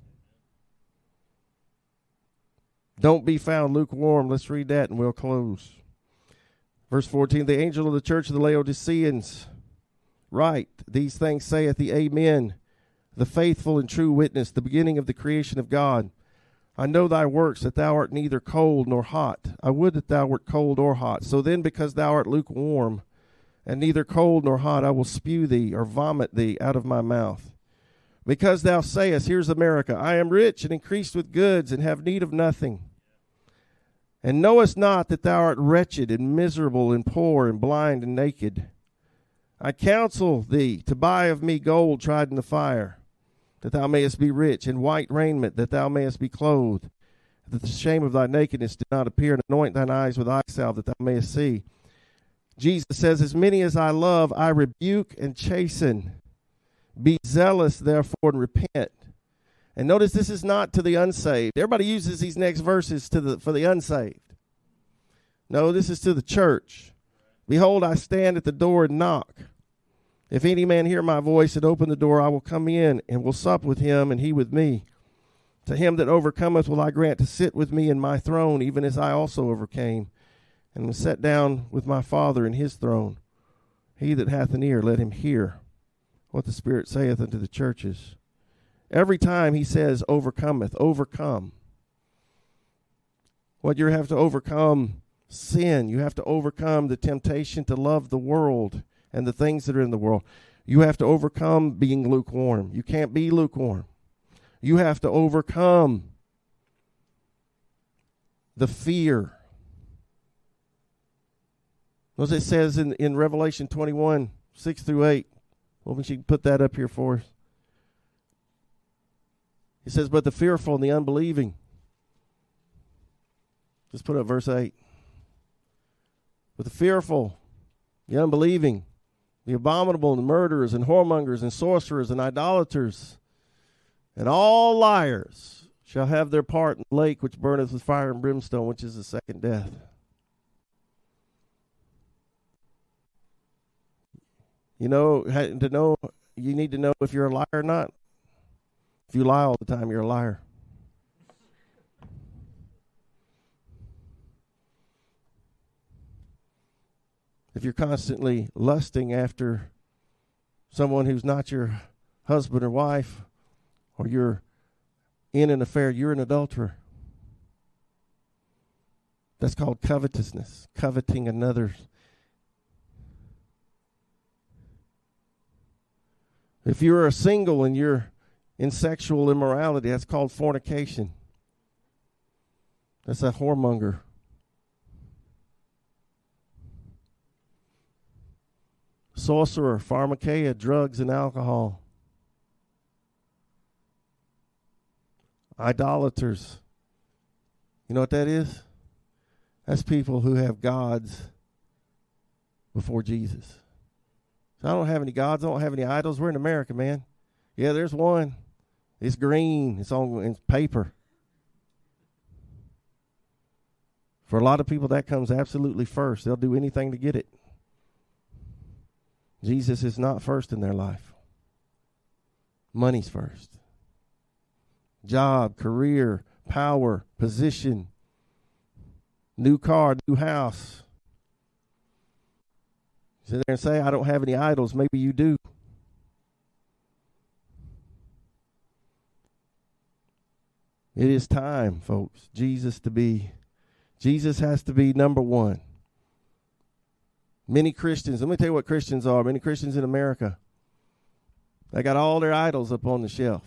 Don't be found lukewarm. Let's read that and we'll close. Verse fourteen, the angel of the church of the Laodiceans write, these things saith the Amen, the faithful and true witness, the beginning of the creation of God. I know thy works, that thou art neither cold nor hot. I would that thou wert cold or hot. So then, because thou art lukewarm, and neither cold nor hot, I will spew thee, or vomit thee out of my mouth. Because thou sayest, here's America, I am rich and increased with goods, and have need of nothing. And knowest not that thou art wretched and miserable and poor and blind and naked? I counsel thee to buy of me gold tried in the fire, that thou mayest be rich, and white raiment, that thou mayest be clothed, that the shame of thy nakedness did not appear, and anoint thine eyes with eye salve, that thou mayest see. Jesus says, as many as I love, I rebuke and chasten. Be zealous, therefore, and repent. And notice this is not to the unsaved. Everybody uses these next verses to the for the unsaved. No, this is to the church. Behold, I stand at the door and knock. If any man hear my voice and open the door, I will come in and will sup with him and he with me. To him that overcometh will I grant to sit with me in my throne, even as I also overcame, and was set down with my Father in his throne. He that hath an ear, let him hear what the Spirit saith unto the churches. Every time he says overcometh, overcome. What you have to overcome sin. You have to overcome the temptation to love the world and the things that are in the world. You have to overcome being lukewarm. You can't be lukewarm. You have to overcome the fear. As it says in, in Revelation twenty-one, six through eight. Well, she can put that up here for us. He says, but the fearful and the unbelieving. Just put up verse eight. But the fearful, the unbelieving, the abominable, and the murderers, and whoremongers, and sorcerers, and idolaters, and all liars shall have their part in the lake which burneth with fire and brimstone, which is the second death. You know, to know, you need to know if you're a liar or not. If you lie all the time, you're a liar. If you're constantly lusting after someone who's not your husband or wife, or you're in an affair, you're an adulterer. That's called covetousness, coveting another's. If you're a single and you're in sexual immorality, that's called fornication. That's a whoremonger. Sorcerer, pharmakeia, drugs and alcohol. Idolaters. You know what that is? That's people who have gods before Jesus. So I don't have any gods. I don't have any idols. We're in America, man. Yeah, there's one. It's green. It's on it's paper. For a lot of people, that comes absolutely first. They'll do anything to get it. Jesus is not first in their life. Money's first. Job, career, power, position, new car, new house. Sit there and say, I don't have any idols. Maybe you do. It is time, folks, Jesus to be, Jesus has to be number one. Many Christians, let me tell you what Christians are. Many Christians in America, they got all their idols up on the shelf.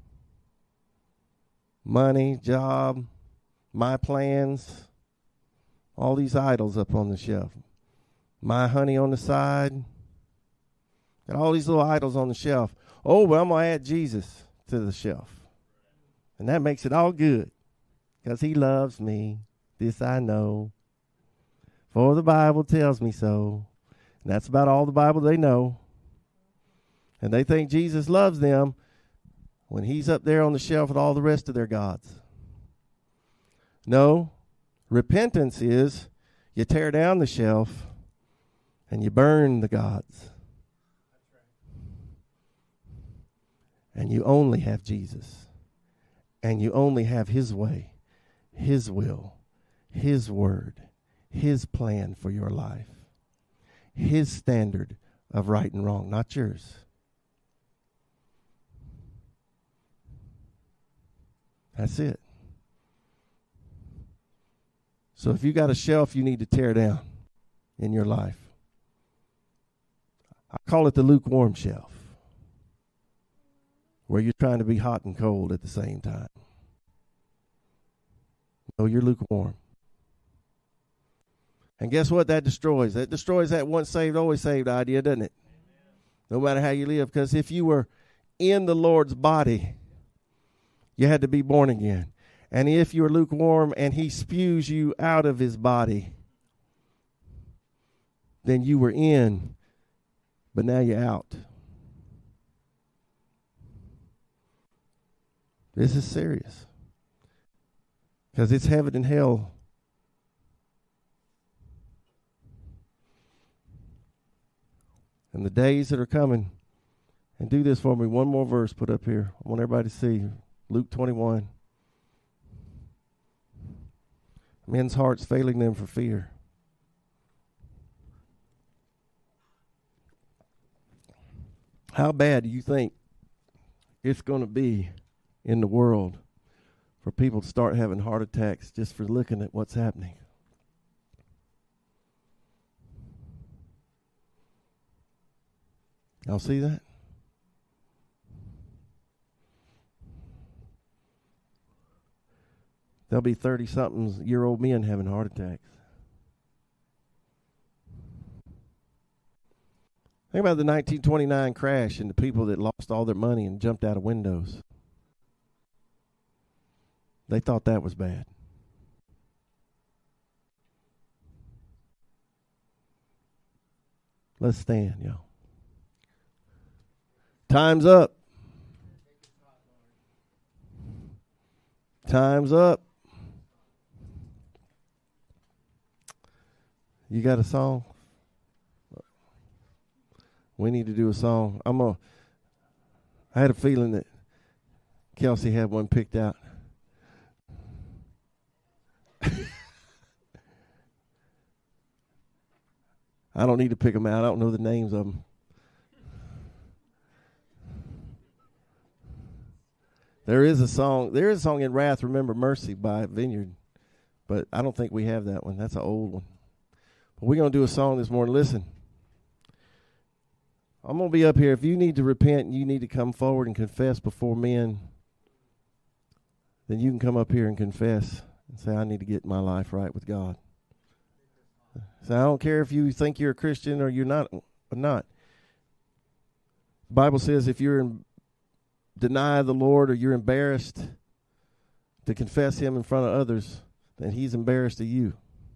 Money, job, my plans, all these idols up on the shelf. My honey on the side. Got all these little idols on the shelf. Oh, well, I'm going to add Jesus to the shelf. And that makes it all good. Because he loves me. This I know. For the Bible tells me so. And that's about all the Bible they know. And they think Jesus loves them when he's up there on the shelf with all the rest of their gods. No. Repentance is you tear down the shelf and you burn the gods. And you only have Jesus. And you only have his way, his will, his word, his plan for your life. His standard of right and wrong, not yours. That's it. So if you got a shelf you need to tear down in your life, I call it the lukewarm shelf, where you're trying to be hot and cold at the same time. No, you're lukewarm. And guess what that destroys? That destroys that once saved, always saved idea, doesn't it? No matter how you live. Because if you were in the Lord's body, you had to be born again. And if you're lukewarm and he spews you out of his body, then you were in, but now you're out. This is serious. Because it's heaven and hell. And the days that are coming, and do this for me, one more verse put up here. I want everybody to see Luke twenty-one. Men's hearts failing them for fear. How bad do you think it's going to be in the world for people to start having heart attacks just for looking at what's happening? Y'all see that? There'll be thirty-something-year-old men having heart attacks. Think about the nineteen twenty-nine crash and the people that lost all their money and jumped out of windows. They thought that was bad. Let's stand, y'all. Time's up. Time's up. You got a song? We need to do a song. I'm a. I had a feeling that Kelsey had one picked out. I don't need to pick them out. I don't know the names of them. There is a song. There is a song in Wrath, Remember Mercy by Vineyard, but I don't think we have that one. That's an old one. But we're going to do a song this morning. Listen, I'm going to be up here. If you need to repent and you need to come forward and confess before men, then you can come up here and confess and say, I need to get my life right with God. So I don't care if you think you're a Christian or you're not. Or not. The Bible says if you're in deny the Lord or you're embarrassed to confess him in front of others, then he's embarrassed of you.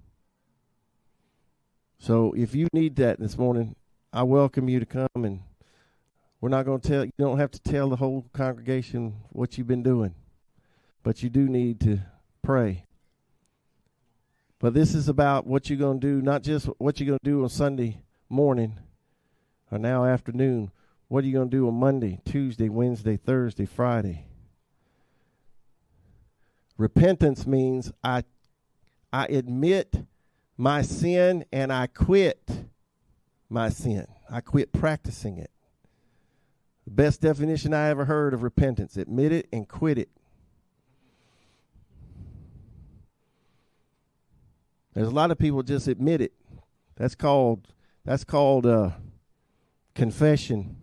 So if you need that this morning, I welcome you to come, and we're not going to tell, you don't have to tell the whole congregation what you've been doing, but you do need to pray. But this is about what you're going to do, not just what you're going to do on Sunday morning or now afternoon. What are you going to do on Monday, Tuesday, Wednesday, Thursday, Friday? Repentance means I I admit my sin and I quit my sin. I quit practicing it. The best definition I ever heard of repentance: admit it and quit it. There's a lot of people just admit it. That's called that's called uh, confession.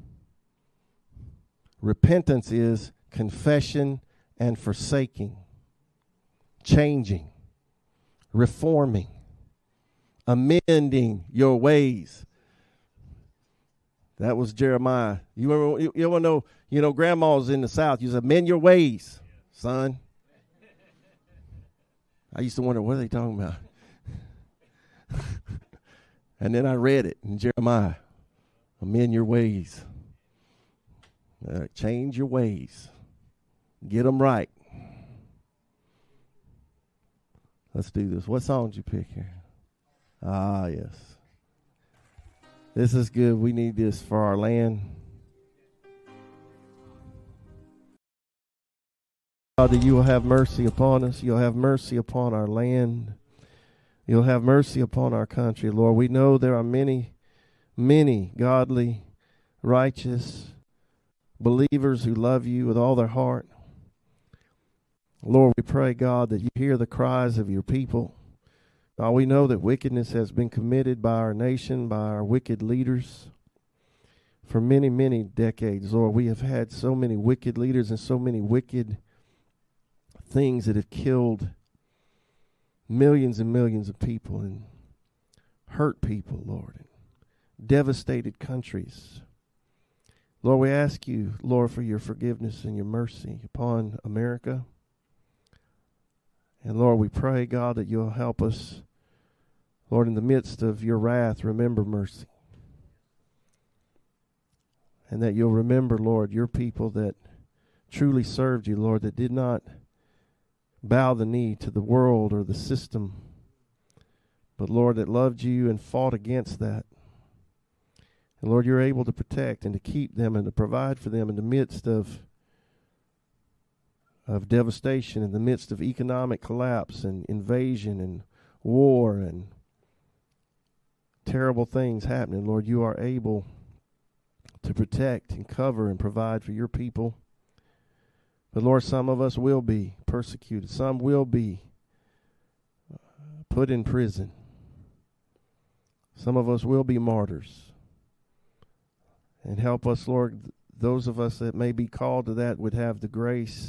Repentance is confession and forsaking, changing, reforming, amending your ways. That was Jeremiah. You ever, you, you ever know, you know, grandmas in the South used to amend your ways, son. I used to wonder, what are they talking about? And then I read it in Jeremiah. Amend your ways. Uh, change your ways. Get them right. Let's do this. What song did you pick here? Ah, yes. This is good. We need this for our land. Father, you will have mercy upon us. You'll have mercy upon our land. You'll have mercy upon our country, Lord. We know there are many, many godly, righteous believers who love you with all their heart. Lord, we pray, God, that you hear the cries of your people. God, we know that wickedness has been committed by our nation, by our wicked leaders for many, many decades. Lord, we have had so many wicked leaders and so many wicked things that have killed millions and millions of people. And hurt people, Lord, in devastated countries. Lord, we ask you, Lord, for your forgiveness and your mercy upon America. And Lord, we pray, God, that you'll help us, Lord, in the midst of your wrath, remember mercy. And that you'll remember, Lord, your people that truly served you, Lord, that did not bow the knee to the world or the system, but, Lord, that loved you and fought against that. And, Lord, you're able to protect and to keep them and to provide for them in the midst of of devastation, in the midst of economic collapse and invasion and war and terrible things happening. Lord, you are able to protect and cover and provide for your people. But, Lord, some of us will be persecuted. Some will be put in prison. Some of us will be martyrs. And help us, Lord, those of us that may be called to that would have the grace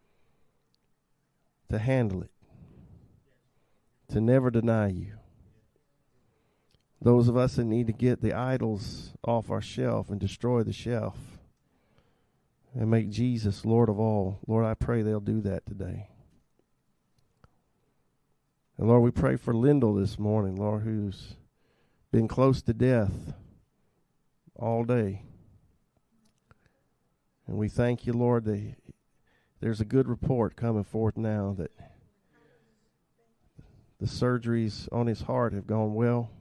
to handle it, to never deny you. Those of us that need to get the idols off our shelf and destroy the shelf and make Jesus Lord of all, Lord, I pray they'll do that today. And Lord, we pray for Lyndall this morning, Lord, who's been close to death all day. And we thank you, Lord, that there's a good report coming forth now that the surgeries on his heart have gone well.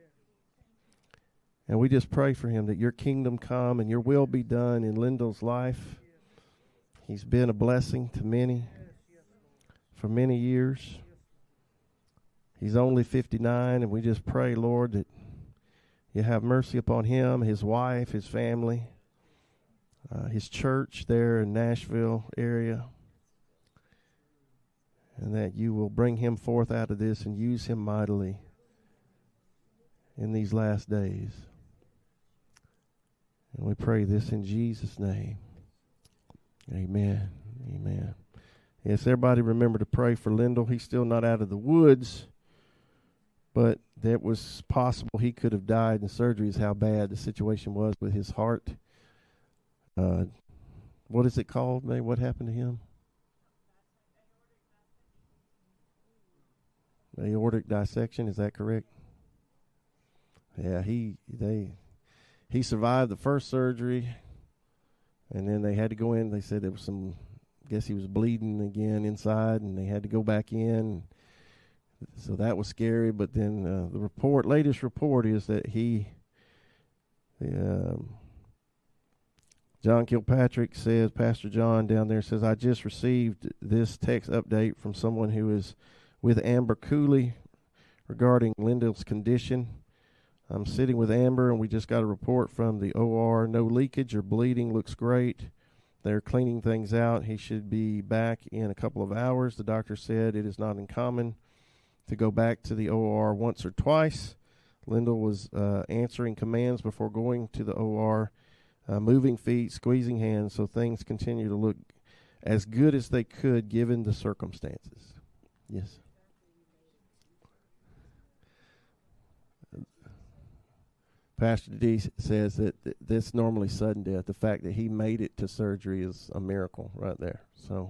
And we just pray for him that your kingdom come and your will be done in Lyndall's life. He's been a blessing to many for many years. He's only fifty-nine, and we just pray, Lord, that you have mercy upon him, his wife, his family, uh, his church there in Nashville area, and that you will bring him forth out of this and use him mightily in these last days. And we pray this in Jesus' name. Amen. Amen. Yes, everybody remember to pray for Lyndall. He's still not out of the woods, but that was possible he could have died in surgery is how bad the situation was with his heart. Uh, what is it called, May? What happened to him? Aortic dissection, is that correct? Yeah, he they he survived the first surgery, and then they had to go in. They said there was some, I guess he was bleeding again inside, and they had to go back in. So that was scary. But then uh, the report, latest report, is that he, the, um, John Kilpatrick says, Pastor John down there says, I just received this text update from someone who is with Amber Cooley regarding Lyndall's condition. I'm sitting with Amber, and we just got a report from the O R. No leakage or bleeding. Looks great. They're cleaning things out. He should be back in a couple of hours. The doctor said it is not uncommon to go back to the O R once or twice. Lyndall was uh, answering commands before going to the O R, uh, moving feet, squeezing hands, so things continue to look as good as they could given the circumstances. Yes. Pastor D says that th- this normally sudden death. The fact that he made it to surgery is a miracle right there. So,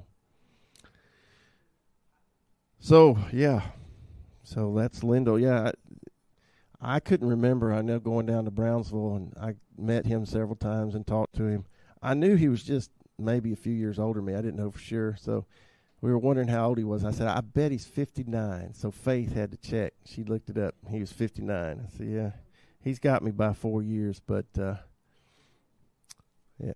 so yeah, so that's Lyndall. Yeah, I, I couldn't remember. I know going down to Brownsville, and I met him several times and talked to him. I knew he was just maybe a few years older than me. I didn't know for sure. So we were wondering how old he was. I said, I bet he's fifty-nine. So Faith had to check. She looked it up. He was fifty-nine. I said, yeah. He's got me by four years, but uh, yeah.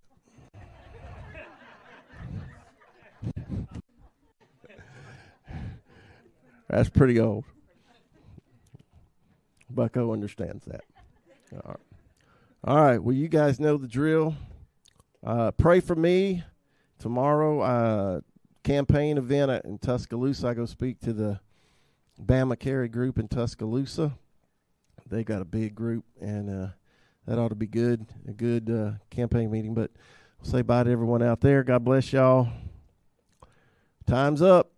That's pretty old. Bucko understands that. All right. All right. Well, you guys know the drill. Uh, pray for me tomorrow. Uh, campaign event in Tuscaloosa. I go speak to the Bama Carry group in Tuscaloosa. They got a big group, and uh, that ought to be good, a good uh, campaign meeting. But we'll say bye to everyone out there. God bless y'all. Time's up.